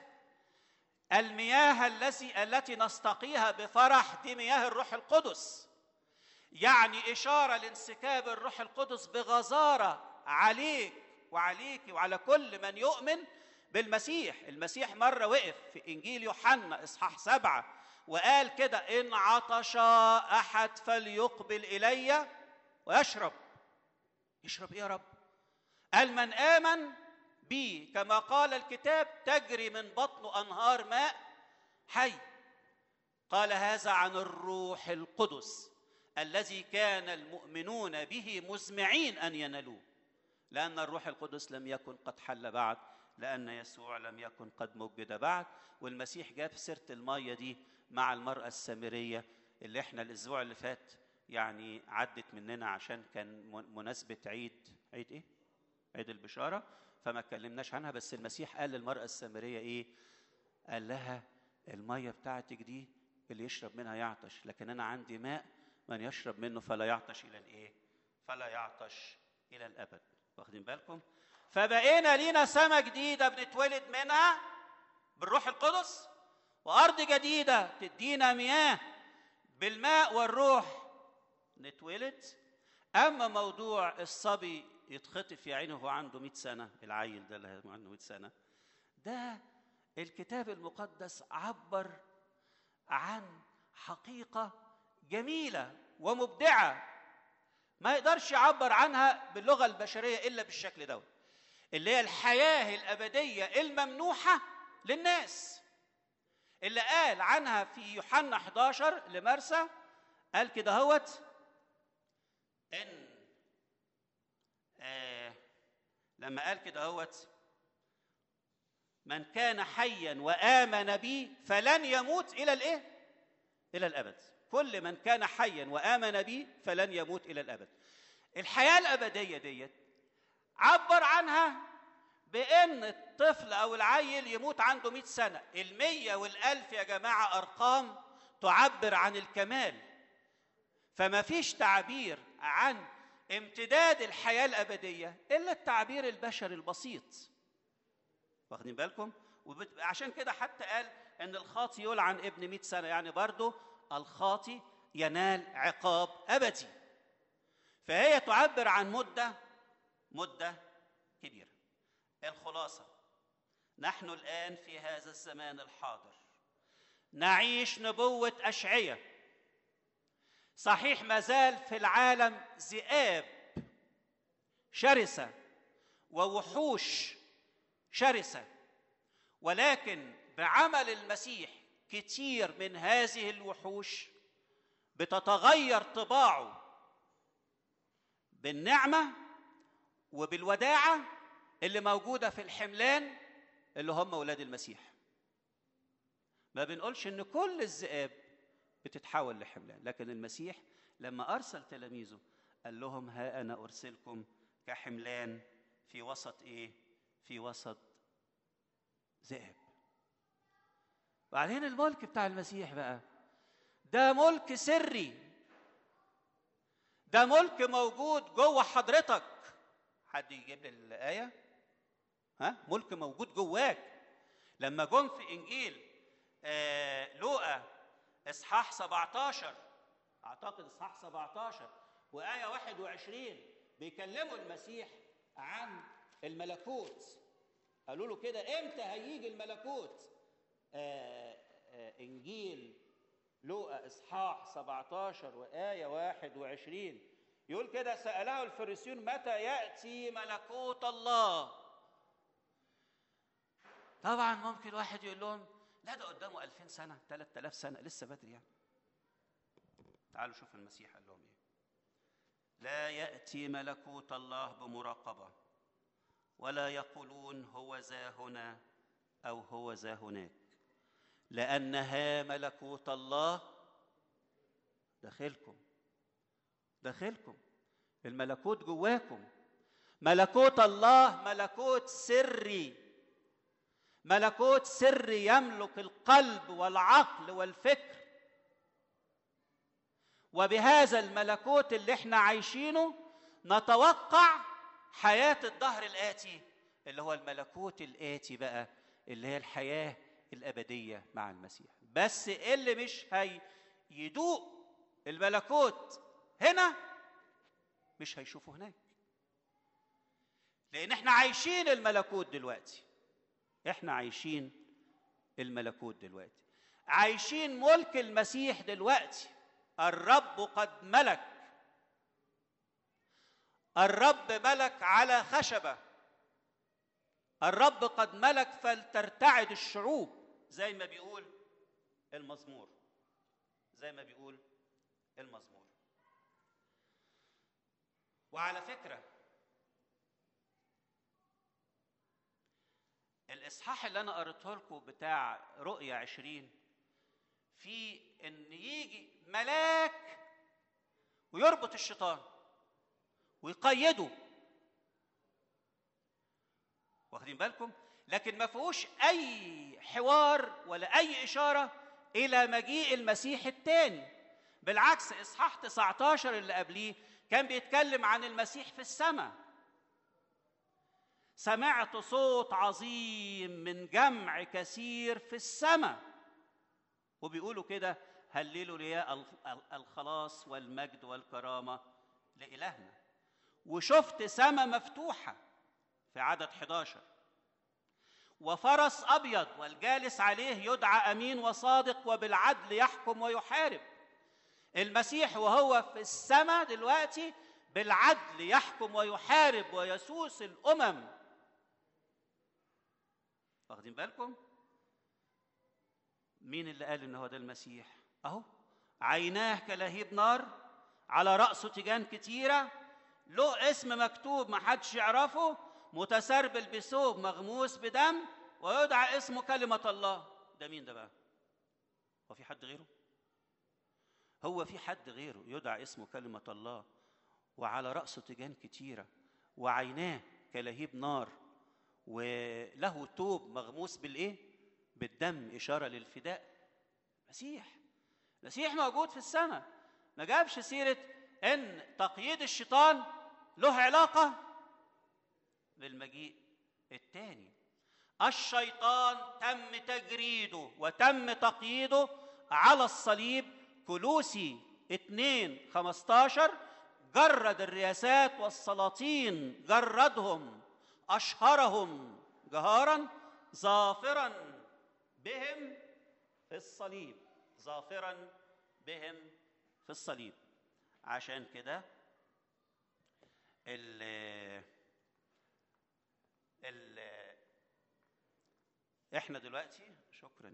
المياه التي التي نستقيها بفرح دي مياه الروح القدس، يعني اشاره لانسكاب الروح القدس بغزاره عليك وعليك وعلى كل من يؤمن بالمسيح. المسيح مرة وقف في إنجيل يوحنا إصحاح سبعة وقال كده إن عطش أحد فليقبل إلي ويشرب. يشرب إيه يا رب؟ قال من آمن بي كما قال الكتاب تجري من بطنه أنهار ماء حي. قال هذا عن الروح القدس الذي كان المؤمنون به مزمعين أن ينالوه، لأن الروح القدس لم يكن قد حل بعد، لأن يسوع لم يكن قد مجد بعد. والمسيح جاب سيرة المية دي مع المرأة السامرية اللي احنا الأسبوع اللي فات يعني عدت مننا عشان كان مناسبة عيد عيد إيه؟ عيد البشارة، فما اتكلمناش عنها. بس المسيح قال للمرأة السامرية إيه؟ قال لها المية بتاعتك دي اللي يشرب منها يعطش، لكن أنا عندي ماء من يشرب منه فلا يعطش إلى الإيه؟ فلا يعطش إلى الأبد. واخدين بالكم؟ فبقينا لينا سماء جديدة بنتولد منها بالروح القدس، وأرض جديدة تدينا مياه بالماء والروح نتولد. أما موضوع الصبي يتخطف يا عينه وهو عنده مئة سنة، العيل ده اللي عنده مئة سنة، ده الكتاب المقدس عبر عن حقيقة جميلة ومبدعة ما يقدرش يعبر عنها باللغة البشرية إلا بالشكل ده، اللي هي الحياة الأبدية الممنوحة للناس، اللي قال عنها في يوحنا أحد عشر لمرسى، قال كده هوت إن آه لما قال كده هوت من كان حيا وآمن بي فلن يموت إلى الإيه؟ إلى الأبد. كل من كان حيا وآمن بي فلن يموت إلى الأبد. الحياة الأبدية ديت عبر عنها بأن الطفل أو العيل يموت عنده مئة سنة. المية والألف يا جماعة أرقام تعبر عن الكمال، فما فيش تعبير عن امتداد الحياة الأبدية إلا التعبير البشري البسيط. واخدين بالكم؟ وعشان كده حتى قال ان الخاطي يلعن ابن مئة سنة، يعني برضو الخاطي ينال عقاب أبدي. فهي تعبر عن مدة مدة كبيرة. الخلاصة، نحن الآن في هذا الزمان الحاضر نعيش نبوة أشعياء. صحيح ما زال في العالم ذئاب شرسة ووحوش شرسة، ولكن بعمل المسيح كتير من هذه الوحوش بتتغير طباعه بالنعمة وبالوداعة اللي موجودة في الحملان اللي هم أولاد المسيح. ما بنقولش إن كل الذئاب بتتحول لحملان، لكن المسيح لما أرسل تلاميذه قال لهم ها أنا أرسلكم كحملان في وسط إيه؟ في وسط ذئاب. وبعدين الملك بتاع المسيح بقى ده ملك سري، ده ملك موجود جوه حضرتك. حد يجيب لي الآية؟ ها؟ ملك موجود جواك. لما جم في إنجيل آه لوقا إصحاح سبعة عشر، أعتقد إصحاح سبعة عشر وآية واحد وعشرين، بيكلموا المسيح عن الملكوت. قالوا له كده إمتى هيجي الملكوت؟ آه آه إنجيل لوقا إصحاح سبعة عشر وآية واحد وعشرين يقول كده سأله الفريسيون متى يأتي ملكوت الله؟ طبعا ممكن واحد يقول لهم لا ده قدامه ألفين سنة، ثلاثة آلاف سنة، لسه بدري يعني. تعالوا شوف المسيح قال لهم ايه. لا يأتي ملكوت الله بمراقبة، ولا يقولون هو ذا هنا أو هو ذا هناك، لأنها ملكوت الله داخلكم. داخلكم، الملكوت جواكم. ملكوت الله ملكوت سري، ملكوت سري يملك القلب والعقل والفكر. وبهذا الملكوت اللي احنا عايشينه نتوقع حياة الدهر الآتي، اللي هو الملكوت الآتي بقى، اللي هي الحياة الأبدية مع المسيح. بس اللي مش هيدوق الملكوت هنا مش هيشوفه هناك، لأن احنا عايشين الملكوت دلوقتي. احنا عايشين الملكوت دلوقتي، عايشين ملك المسيح دلوقتي. الرب قد ملك، الرب ملك على خشبة، الرب قد ملك فلترتعد الشعوب، زي ما بيقول المزمور، زي ما بيقول المزمور. وعلى فكرة الإصحاح اللي أنا قريته لكم بتاع رؤيا عشرين، في إن يجي ملاك ويربط الشيطان ويقيده. واخدين بالكم؟ لكن ما فيهوش أي حوار ولا أي إشارة إلى مجيء المسيح الثاني. بالعكس إصحاح تسعة عشر اللي قبليه كان بيتكلم عن المسيح في السماء. سمعت صوت عظيم من جمع كثير في السماء، وبيقولوا كده: هللوا ليا الخلاص والمجد والكرامة لإلهنا. وشفت سماء مفتوحة في عدد إحدى عشر، وفرس أبيض والجالس عليه يدعى أمين وصادق وبالعدل يحكم ويحارب. المسيح وهو في السماء دلوقتي بالعدل يحكم ويحارب ويسوس الأمم. واخدين بالكم؟ مين اللي قال إن هو ده المسيح؟ أهو عيناه كلهيب نار، على رأسه تيجان كتيرة، له اسم مكتوب ما حدش يعرفه، متسربل بثوب مغموس بدم، ويدعى اسمه كلمة الله. ده مين ده بقى؟ هو في حد غيره؟ هو في حد غيره يدعى اسمه كلمة الله وعلى رأسه تيجان كتيرة وعيناه كلهيب نار وله ثوب مغموس بالإيه؟ بالدم، إشارة للفداء. مسيح مسيح موجود في السماء. ما جابش سيرة إن تقييد الشيطان له علاقة بالمجيء الثاني. الشيطان تم تجريده وتم تقييده على الصليب. كولوسي اثنين خمسة عشر جرد الرياسات والسلاطين، جردهم، أشهرهم جهارا، ظافرا بهم في الصليب، ظافرا بهم في الصليب. عشان كده ال ال احنا دلوقتي، شكرا،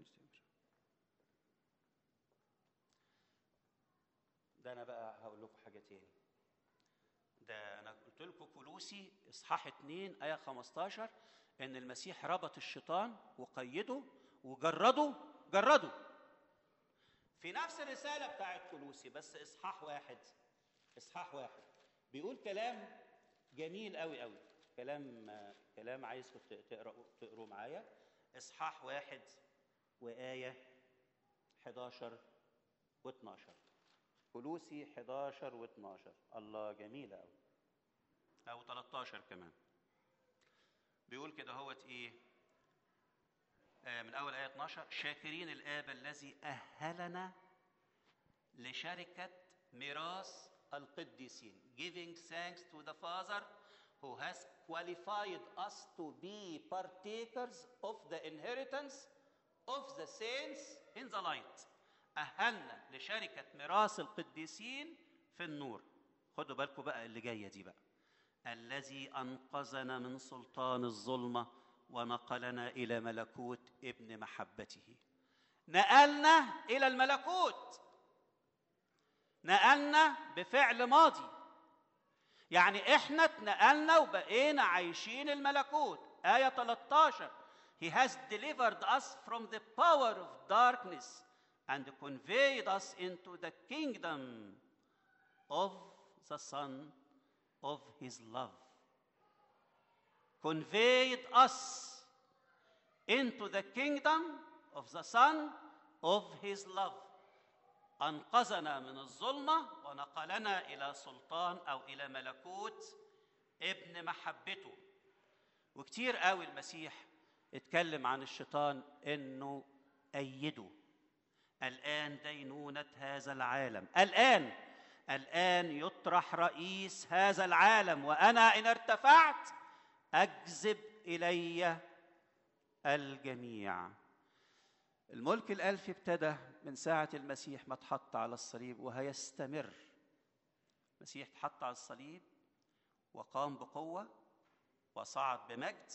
ده انا بقى هقول لكم حاجه تاني. ده انا قلت لكم كولوسي اصحاح اتنين ايه خمسة عشر ان المسيح ربط الشيطان وقيده وجرده جرده. في نفس الرساله بتاعت كولوسي بس اصحاح واحد اصحاح واحد بيقول كلام جميل قوي قوي، كلام كلام عايزكم تقرأوا تقروا معايا. اصحاح واحد وايه إحدى عشر واثني عشر. كولوسي إحدى عشر واثني عشر، الله جميله قوي، او ثلاثة عشر كمان. بيقول كده هوت ايه آه من اول ايه اثني عشر: شاكرين الآب الذي أهلنا لشركة ميراث القديسين. Giving thanks to the Father who has qualified us to be partakers of the inheritance of the saints in the light. أهلنا لشركة ميراث القديسين في النور. خدوا بالكم بقى اللي جاية دي بقى: الذي أنقذنا من سلطان الظلمة ونقلنا إلى ملكوت ابن محبته. نقلنا إلى الملكوت، نقلنا بفعل ماضي، يعني إحنا اتنقلنا وبقينا عايشين الملكوت. آية ثلاثة عشر: He has delivered us from the power of darkness and conveyed us into the kingdom of the Son of His love. Conveyed us into the kingdom of the Son of His love. أنقذنا من الظلمة ونقلنا إلى سلطان أو إلى ملكوت ابن محبته. وكتير قوي المسيح اتكلم عن الشيطان إنه أيده. الآن دينونة هذا العالم، الآن الآن يطرح رئيس هذا العالم، وأنا إن ارتفعت أجذب إلي الجميع. الملك الألفي ابتدى من ساعة المسيح ما اتحط على الصليب وهيستمر. المسيح اتحط على الصليب وقام بقوة وصعد بمجد،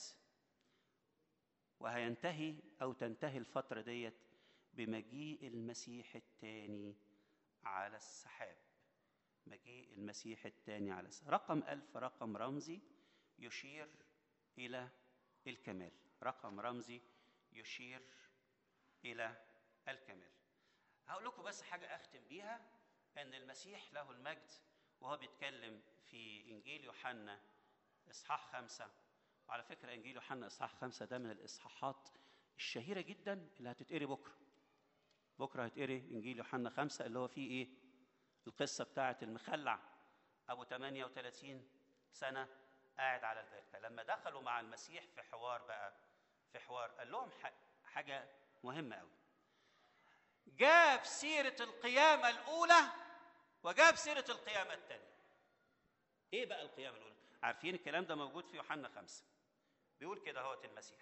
وهينتهي أو تنتهي الفترة ديت بمجيء المسيح الثاني على السحاب. مجيء المسيح الثاني على السحاب. رقم ألف رقم رمزي يشير إلى الكمال، رقم رمزي يشير إلى الكمال. هقول لكم بس حاجة أختم بيها، أن المسيح له المجد وهو بيتكلم في إنجيل يوحنا إصحاح خمسة وعلى فكرة إنجيل يوحنا إصحاح خمسة ده من الإصحاحات الشهيرة جدا اللي هتتقري بكرة. بكرة هتقري إنجيل يوحنا خمسة اللي هو فيه إيه؟ القصة بتاعة المخلع أبو ثمانية وثلاثين سنة قاعد على البركة. لما دخلوا مع المسيح في حوار بقى، في حوار قال لهم حاجة مهمة أوي. جاب سيرة القيامة الأولى وجاب سيرة القيامة الثانية. إيه بقى القيامة الأولى؟ عارفين الكلام ده موجود في يوحنا خمسة. بيقول كده هوت المسيح.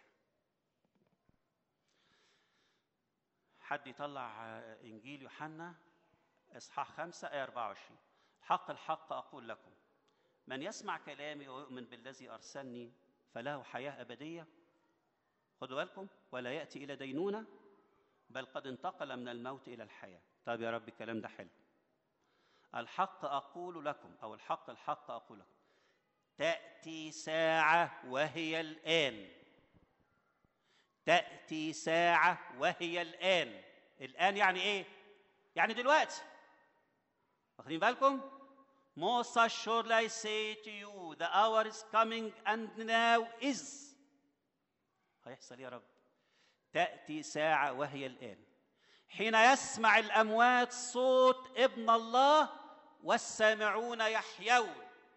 حد يطلع إنجيل يوحنا إصحاح خمسة آية أربعة وعشرين. الحق الحق أقول لكم من يسمع كلامي ويؤمن بالذي أرسلني فله حياة أبدية. خدوا بالكم، ولا يأتي إلى دينونة بل قد انتقل من الموت إلى الحياة. طيب يا رب الكلام ده حلو. الحق أقول لكم، أو الحق الحق أقول لكم، تأتي ساعة وهي الآن. تأتي ساعة وهي الآن. الآن يعني إيه؟ يعني دلوقتي. واخدين بالكم؟ Most assuredly I say to you, the hour is coming and now is. هيحصل يا رب. تأتي ساعة وهي الآن حين يسمع الأموات صوت ابن الله والسامعون يحيون.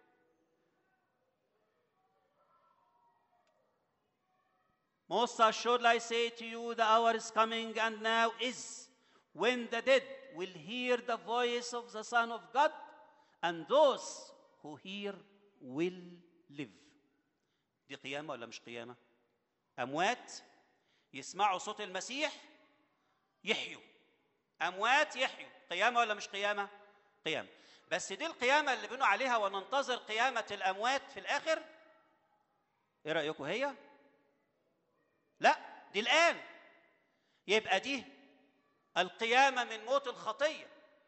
Most assuredly I say to you, the hour is coming and now is, when the dead will hear the voice of the Son of God, and those who hear will live. دي قيامة ولا مش قيامة؟ أموات يسمعوا صوت المسيح يحيوا. أموات يحيوا. قيامة ولا مش قيامة؟ قيامة. بس دي القيامة اللي بنقول عليها وننتظر قيامة الأموات في الآخر. إيه رأيكم هي؟ لا، دي الآن. يبقى دي القيامة من موت الخطية.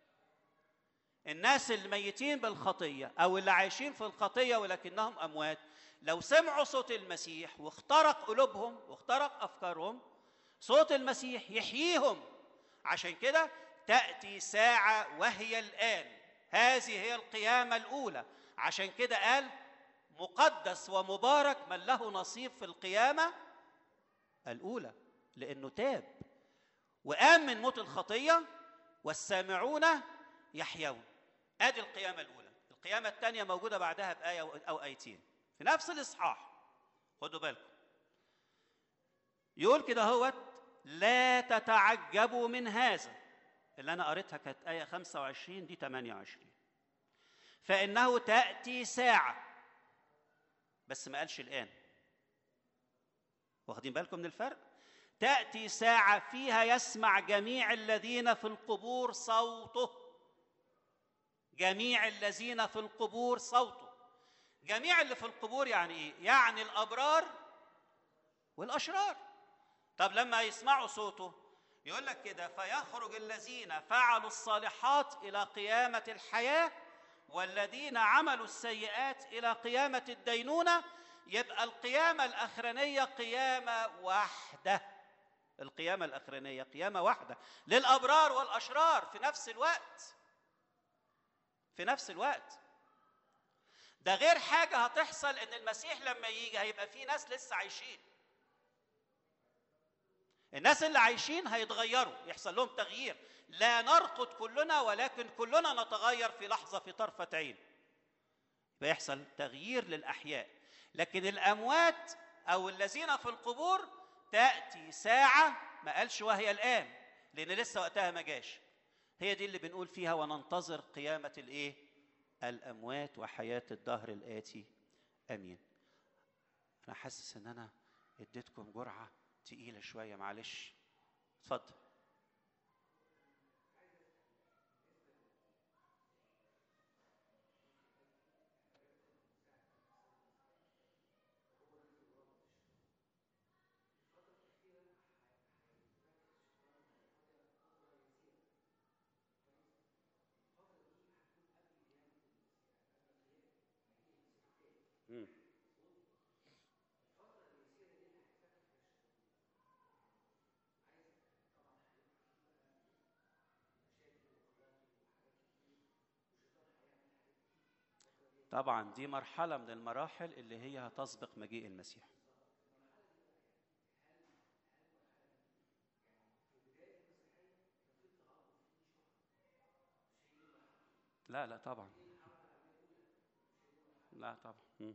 الناس الميتين بالخطية أو اللي عايشين في الخطية ولكنهم أموات، لو سمعوا صوت المسيح واخترق قلوبهم واخترق أفكارهم، صوت المسيح يحييهم. عشان كده تأتي ساعة وهي الآن. هذه هي القيامة الأولى. عشان كده قال مقدس ومبارك من له نصيب في القيامة الأولى، لأنه تاب وقام من موت الخطية والسامعون يحيون. ادي القيامة الأولى. القيامة الثانية موجودة بعدها بآية أو آيتين في نفس الإصحاح. خدوا بالكم. يقول كده هوت لا تتعجبوا من هذا. اللي أنا قريتها كانت آية خمسة وعشرين، دي ثمانية وعشرين. فإنه تأتي ساعة، بس ما قالش الآن. واخدين بالكم من الفرق؟ تأتي ساعة فيها يسمع جميع الذين في القبور صوته. جميع الذين في القبور صوته. جميع اللي في القبور يعني ايه؟ يعني الأبرار والأشرار. طب لما يسمعوا صوته يقول لك كده فيخرج الذين فعلوا الصالحات إلى قيامة الحياة والذين عملوا السيئات إلى قيامة الدينونة. يبقى القيامة الأخرانية قيامة واحدة. القيامة الأخرانية قيامة واحدة للأبرار والأشرار في نفس الوقت. في نفس الوقت. ده غير حاجة هتحصل، إن المسيح لما يجي هيبقى في ناس لسه عايشين. الناس اللي عايشين هيتغيروا، يحصل لهم تغيير. لا نرقد كلنا ولكن كلنا نتغير في لحظة، في طرفة عين. بيحصل تغيير للأحياء. لكن الأموات أو الذين في القبور تأتي ساعة، ما قالش وهي الآن لأن لسه وقتها ما جاش. هي دي اللي بنقول فيها وننتظر قيامة الإيه؟ الأموات وحياة الدهر الآتي. أمين. أنا حاسس إن أنا اديتكم جرعة تقيلة شوية، معلش. اتفضل. مم. طبعا دي مرحلة من المراحل اللي هي هتسبق مجيء المسيح. لا لا طبعا، لا طبعا. م.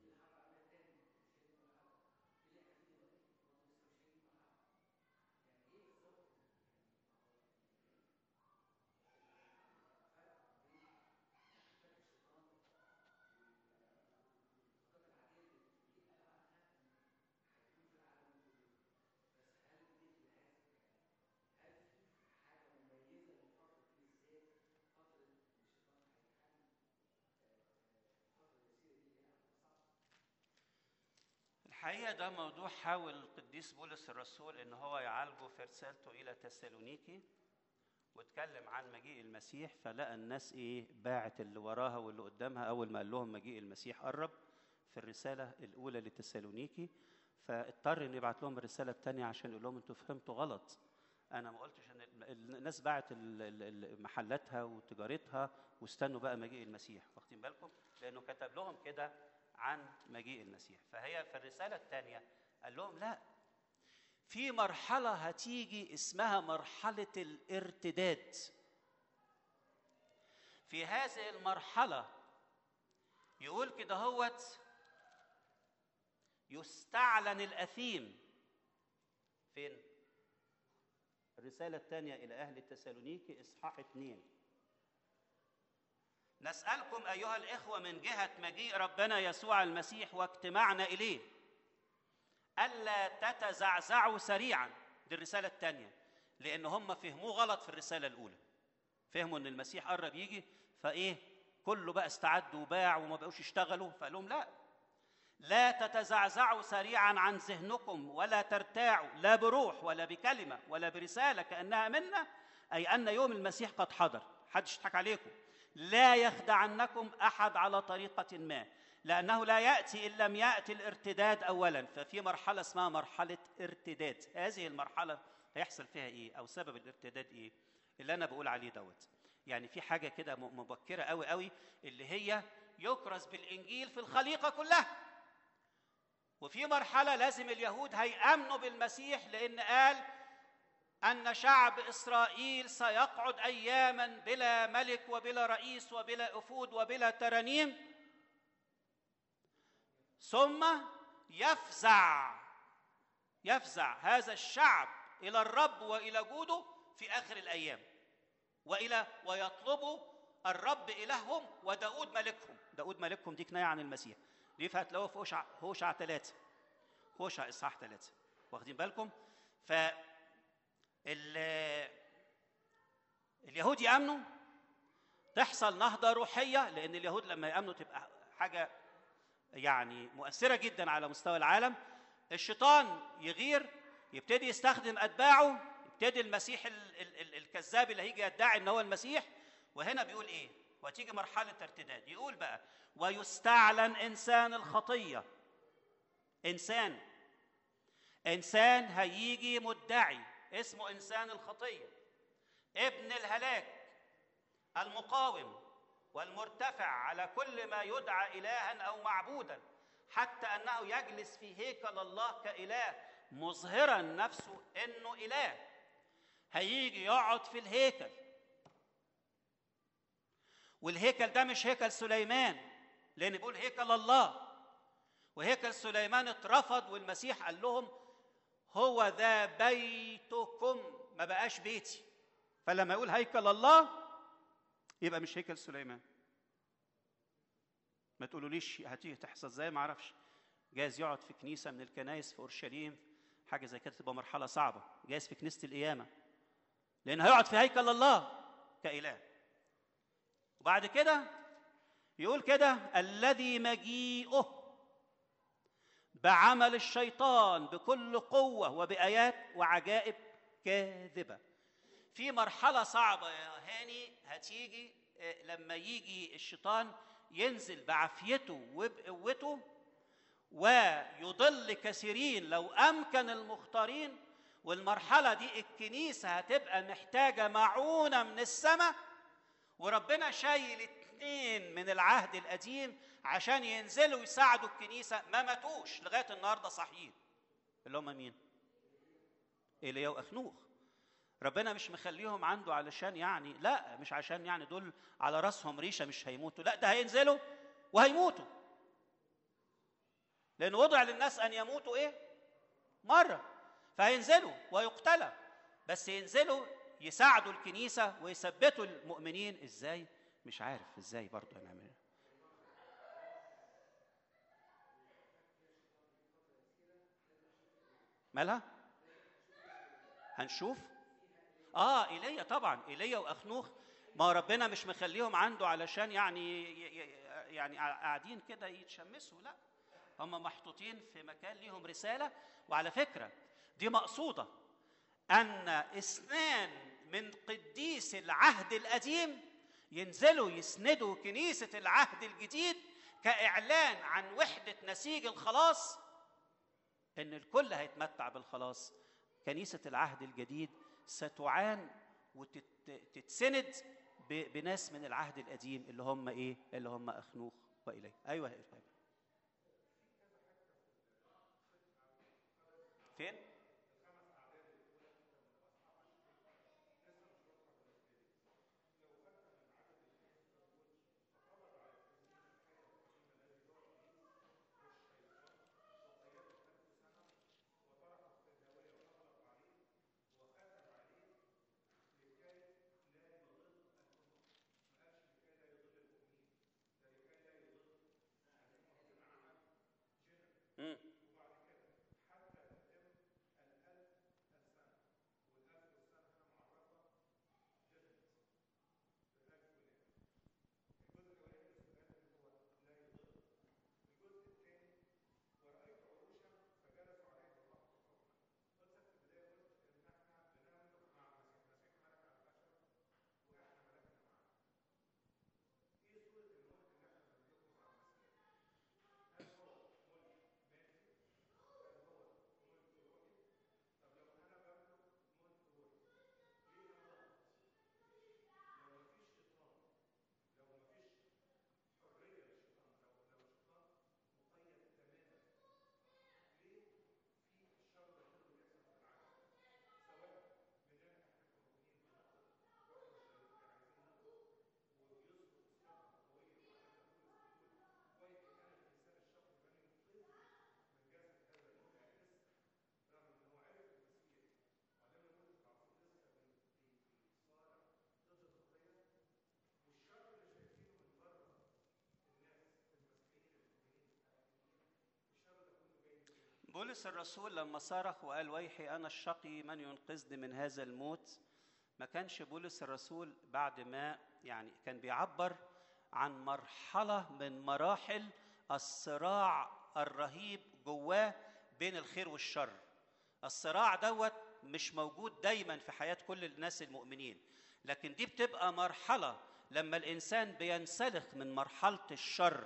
الحقيقة ده موضوع حاول القديس بولس الرسول إن هو يعالجه في رسالته إلى تسالونيكي، واتكلم عن مجيء المسيح، فلقى الناس إيه باعت اللي وراها واللي قدامها أول ما قال لهم مجيء المسيح قرب في الرسالة الأولى لتسالونيكي، فاضطر إن يبعت لهم الرسالة الثانية عشان يقول لهم أنتوا فهمتوا غلط. أنا ما قلتش إن الناس باعت محلاتها وتجارتها واستنوا بقى مجيء المسيح، واخدين بالكم؟ لأنه كتب لهم كده عن مجيء المسيح. فهي في الرسالة الثانية قال لهم لا، في مرحلة هتيجي اسمها مرحلة الارتداد. في هذه المرحلة يقول كده هوت يستعلن الأثيم. فين؟ الرسالة الثانية إلى أهل تسالونيكي إصحاح اثنين. نسألكم أيها الإخوة من جهة مجيء ربنا يسوع المسيح واجتماعنا إليه ألا تتزعزعوا سريعا. دي الرسالة الثانية، لأن هم فهموه غلط في الرسالة الأولى. فهموا أن المسيح قرب يجي فإيه كله بقى استعد وباع وما بقوش يشتغلوا، فقال لهم لا لا تتزعزعوا سريعا عن ذهنكم ولا ترتاعوا لا بروح ولا بكلمة ولا برسالة كأنها منا، أي أن يوم المسيح قد حضر. حدش يضحك عليكم. لا يخدعنكم أحد على طريقة ما، لأنه لا يأتي إن لم يأتي الارتداد أولا. ففي مرحلة اسمها مرحلة ارتداد. هذه المرحلة هيحصل فيها إيه أو سبب الارتداد إيه اللي أنا بقول عليه دوت. يعني في حاجة كده مبكرة قوي قوي اللي هي يكرز بالإنجيل في الخليقة كلها. وفي مرحلة لازم اليهود هيأمنوا بالمسيح، لأن قال أن شعب إسرائيل سيقعد أياماً بلا ملك وبلا رئيس وبلا أفود وبلا ترانيم، ثم يفزع يفزع هذا الشعب إلى الرب وإلى جوده في آخر الأيام، وإلى ويطلبوا الرب إلههم وداود ملكهم. داود ملكهم دي كناية عن المسيح. دي فهتلاقوها في هوشع هوشع ثلاثة، هوشع إصحاح ثلاثة، واخدين بالكم؟ ف اليهود يأمنوا تحصل نهضة روحية، لأن اليهود لما يأمنوا تبقى حاجة يعني مؤثرة جدا على مستوى العالم. الشيطان يغير، يبتدي يستخدم أتباعه، يبتدي المسيح ال ال ال الكذاب اللي هيجي يدعي إن هو المسيح. وهنا بيقول إيه؟ وتيجي مرحلة ارتداد. يقول بقى ويستعلن إنسان الخطية. إنسان إنسان هيجي مدعي اسمه إنسان الخطية، ابن الهلاك المقاوم والمرتفع على كل ما يدعى إلها أو معبودا، حتى أنه يجلس في هيكل الله كإله مظهرا نفسه إنه إله. هيجي يقعد في الهيكل، والهيكل ده مش هيكل سليمان، لأن بيقول هيكل الله، وهيكل سليمان اترفض، والمسيح قال لهم هو ذا بيتكم، ما بقاش بيتي. فلما يقول هيكل الله يبقى مش هيكل سليمان. ما تقولوليش هتيجي تحصل ازاي، ما اعرفش. جايز يقعد في كنيسه من الكنائس في اورشليم، حاجه زي كده تبقى مرحله صعبه. جايز في كنيسه القيامه، لان هيقعد في هيكل الله كاله. وبعد كده يقول كده الذي مجيئه بعمل الشيطان بكل قوة وبآيات وعجائب كاذبة. في مرحلة صعبة يا هاني هتيجي لما يجي الشيطان ينزل بعافيته وبقوته ويضل كثيرين لو أمكن المختارين. والمرحلة دي الكنيسة هتبقى محتاجة معونة من السماء، وربنا شايل اتنين من العهد القديم عشان ينزلوا يساعدوا الكنيسة، ما ماتوش لغاية النهاردة صحيين، اللي هم مين؟ إيليا وأخنوخ. ربنا مش مخليهم عنده علشان يعني، لا مش عشان يعني دول على راسهم ريشة مش هيموتوا، لا ده هينزلوا وهيموتوا، لأن وضع للناس أن يموتوا إيه؟ مرة، فهينزلوا ويقتلوا، بس ينزلوا يساعدوا الكنيسة ويثبتوا المؤمنين. إزاي؟ مش عارف إزاي برضو هنعمل. مالها؟ هنشوف. آه إيليا طبعا، إيليا وأخنوخ، ما ربنا مش مخليهم عنده علشان يعني يعني قاعدين كده يتشمسوا، لا هم محطوطين في مكان ليهم رسالة. وعلى فكرة دي مقصودة، أن اثنان من قديس العهد القديم ينزلوا يسندوا كنيسة العهد الجديد كإعلان عن وحدة نسيج الخلاص، إن الكل هيتمتع بالخلاص. كنيسة العهد الجديد ستعان وتتسند بناس من العهد القديم اللي هم إيه؟ اللي هم أخنوخ وإيليا. أيوة يا إفهم. فين؟ مم. بولس الرسول لما صرخ وقال ويحي أنا الشقي من ينقذني من هذا الموت، ما كانش بولس الرسول بعد ما يعني كان بيعبر عن مرحلة من مراحل الصراع الرهيب جواه بين الخير والشر. الصراع دوت مش موجود دايما في حياة كل الناس المؤمنين، لكن دي بتبقى مرحلة لما الإنسان بينسلخ من مرحلة الشر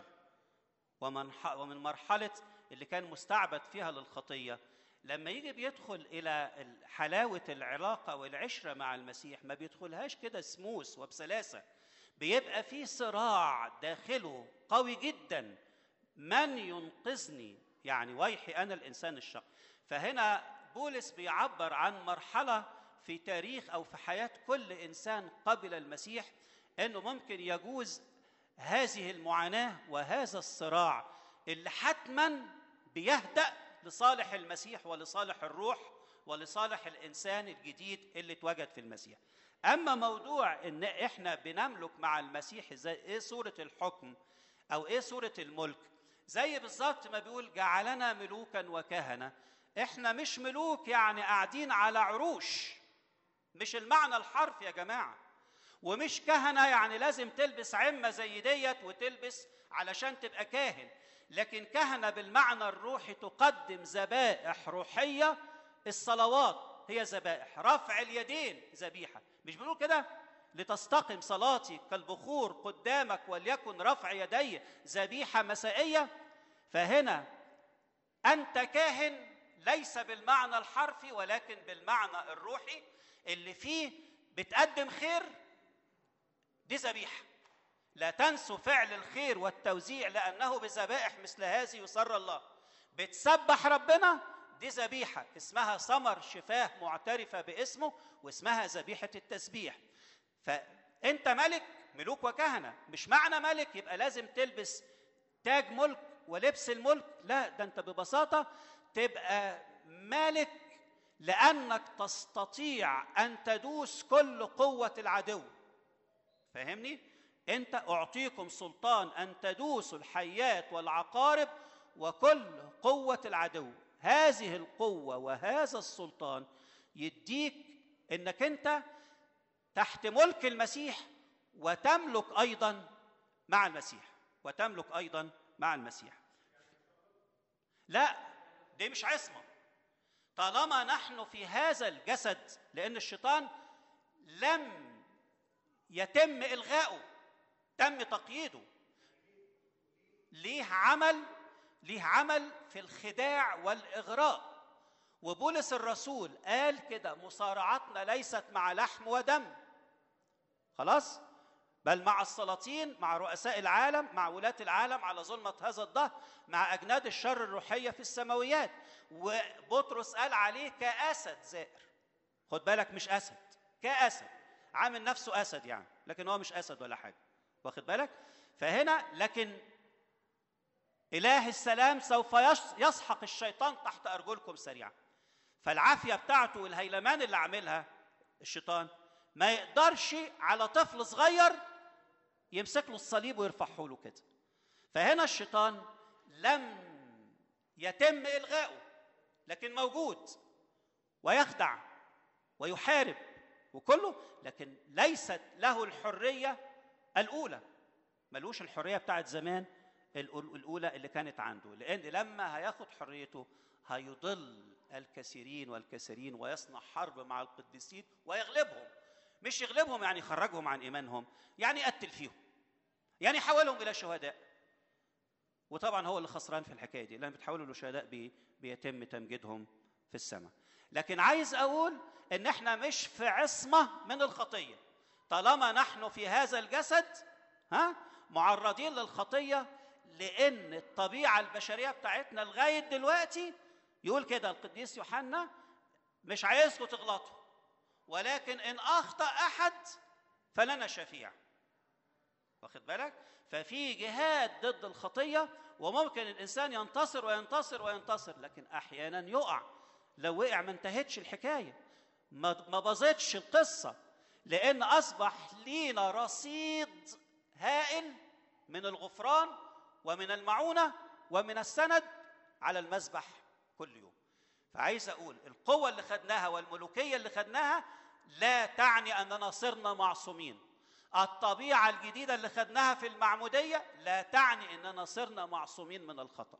ومن مرحلة اللي كان مستعبد فيها للخطية، لما يجي بيدخل إلى حلاوة العلاقة والعشرة مع المسيح ما بيدخلهاش كده سموس وبسلاسة، بيبقى في صراع داخله قوي جدا. من ينقذني؟ يعني ويحي أنا الإنسان الشقي. فهنا بولس بيعبر عن مرحلة في تاريخ أو في حياة كل إنسان قبل المسيح، أنه ممكن يجوز هذه المعاناة وهذا الصراع اللي حتما بيهدأ لصالح المسيح ولصالح الروح ولصالح الإنسان الجديد اللي اتوجد في المسيح. أما موضوع إن إحنا بنملك مع المسيح زي إيه صورة الحكم أو إيه صورة الملك، زي بالظبط ما بيقول جعلنا ملوكا وكهنة. إحنا مش ملوك يعني قاعدين على عروش، مش المعنى الحرفي يا جماعة، ومش كهنة يعني لازم تلبس عمة زي ديت وتلبس علشان تبقى كاهن، لكن كهنة بالمعنى الروحي تقدم ذبائح روحية. الصلوات هي ذبائح، رفع اليدين ذبيحة، مش بنقول كده لتستقم صلاتي كالبخور قدامك وليكن رفع يدي ذبيحة مسائية؟ فهنا أنت كاهن ليس بالمعنى الحرفي ولكن بالمعنى الروحي اللي فيه بتقدم خير، دي ذبيحة. لا تنسوا فعل الخير والتوزيع لأنه بذبائح مثل هذه يسر الله. بتسبح ربنا، دي ذبيحة اسمها ثمر شفاه معترفة باسمه، واسمها ذبيحة التسبيح. فأنت ملك، ملوك وكهنة. مش معنى ملك يبقى لازم تلبس تاج ملك ولبس الملك، لا، ده أنت ببساطة تبقى مالك لأنك تستطيع أن تدوس كل قوة العدو. فاهمني؟ أنت أعطيكم سلطان أن تدوسوا الحيات والعقارب وكل قوة العدو. هذه القوة وهذا السلطان يديك أنك أنت تحت ملك المسيح وتملك أيضا مع المسيح، وتملك أيضا مع المسيح. لا، دي مش عصمة طالما نحن في هذا الجسد، لأن الشيطان لم يتم إلغاؤه، تم تقييده. ليه عمل ليه عمل في الخداع والإغراء. وبولس الرسول قال كده: مصارعتنا ليست مع لحم ودم، خلاص، بل مع السلاطين، مع رؤساء العالم، مع ولاة العالم على ظلمة هذا الدهر، مع أجناد الشر الروحية في السماويات. وبطرس قال عليه كأسد زائر. خد بالك، مش أسد، كأسد، عامل نفسه أسد يعني، لكن هو مش أسد ولا حاجة، واخد بالك؟ فهنا لكن إله السلام سوف يسحق الشيطان تحت أرجلكم سريعا. فالعافية بتاعته والهيلمان اللي عاملها الشيطان ما يقدرش على طفل صغير يمسك له الصليب ويرفعه له كده. فهنا الشيطان لم يتم إلغاؤه، لكن موجود ويخدع ويحارب وكله، لكن ليست له الحرية الأولى. ملوش الحرية بتاعت زمان الأولى اللي كانت عنده، لأن لما هياخد حريته هيضل الكثيرين والكثيرين ويصنع حرب مع القديسين ويغلبهم. مش يغلبهم يعني يخرجهم عن إيمانهم، يعني يقتل فيهم، يعني يحولهم إلى شهداء. وطبعا هو اللي خسران في الحكاية دي، لأن بتحولوا لشهداء بي بيتم تمجيدهم في السماء. لكن عايز أقول إن إحنا مش في عصمة من الخطية طالما نحن في هذا الجسد، ها، معرضين للخطية، لأن الطبيعة البشرية بتاعتنا لغاية دلوقتي يقول كده القديس يوحنا: مش عايزكم تغلطوا، ولكن إن أخطأ أحد فلنا شفيع. واخد بالك؟ ففي جهاد ضد الخطية، وممكن الإنسان ينتصر وينتصر وينتصر، لكن أحيانا يقع. لو وقع ما انتهتش الحكاية، ما باظتش القصة، لأن أصبح لينا رصيد هائل من الغفران ومن المعونة ومن السند على المذبح كل يوم. فعايز أقول القوة اللي خدناها والملوكية اللي خدناها لا تعني أننا صرنا معصومين. الطبيعة الجديدة اللي خدناها في المعمودية لا تعني أننا صرنا معصومين من الخطأ.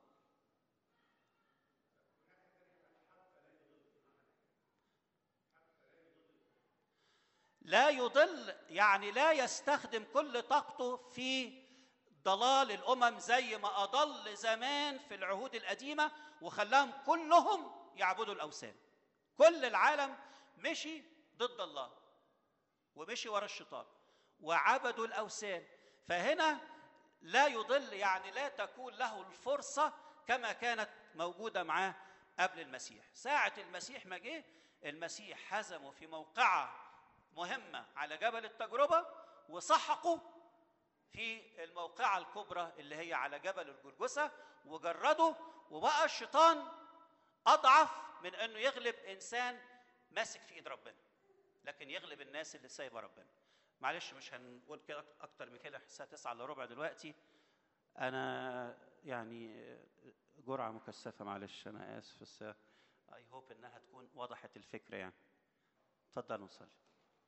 لا يضل يعني لا يستخدم كل طاقته في ضلال الأمم زي ما أضل زمان في العهود القديمة وخلاهم كلهم يعبدوا الأوثان. كل العالم مشي ضد الله ومشي ورا الشيطان وعبدوا الأوثان. فهنا لا يضل يعني لا تكون له الفرصة كما كانت موجودة معاه قبل المسيح. ساعة المسيح ما جه، المسيح هزمه في موقعة مهمة على جبل التجربة، وسحقه في الموقعة الكبرى اللي هي على جبل الجلجثة، وجرده، وبقى الشيطان أضعف من أنه يغلب إنسان ماسك في إيد ربنا، لكن يغلب الناس اللي سايبة ربنا. معلش مش هنقول كده أكتر من كده، الساعة تسعة إلا ربع دلوقتي. أنا يعني جرعة مكثفة، معلش أنا آسف، بس أي هوب إنها تكون وضحت الفكرة يعني. اتفضل نصلي.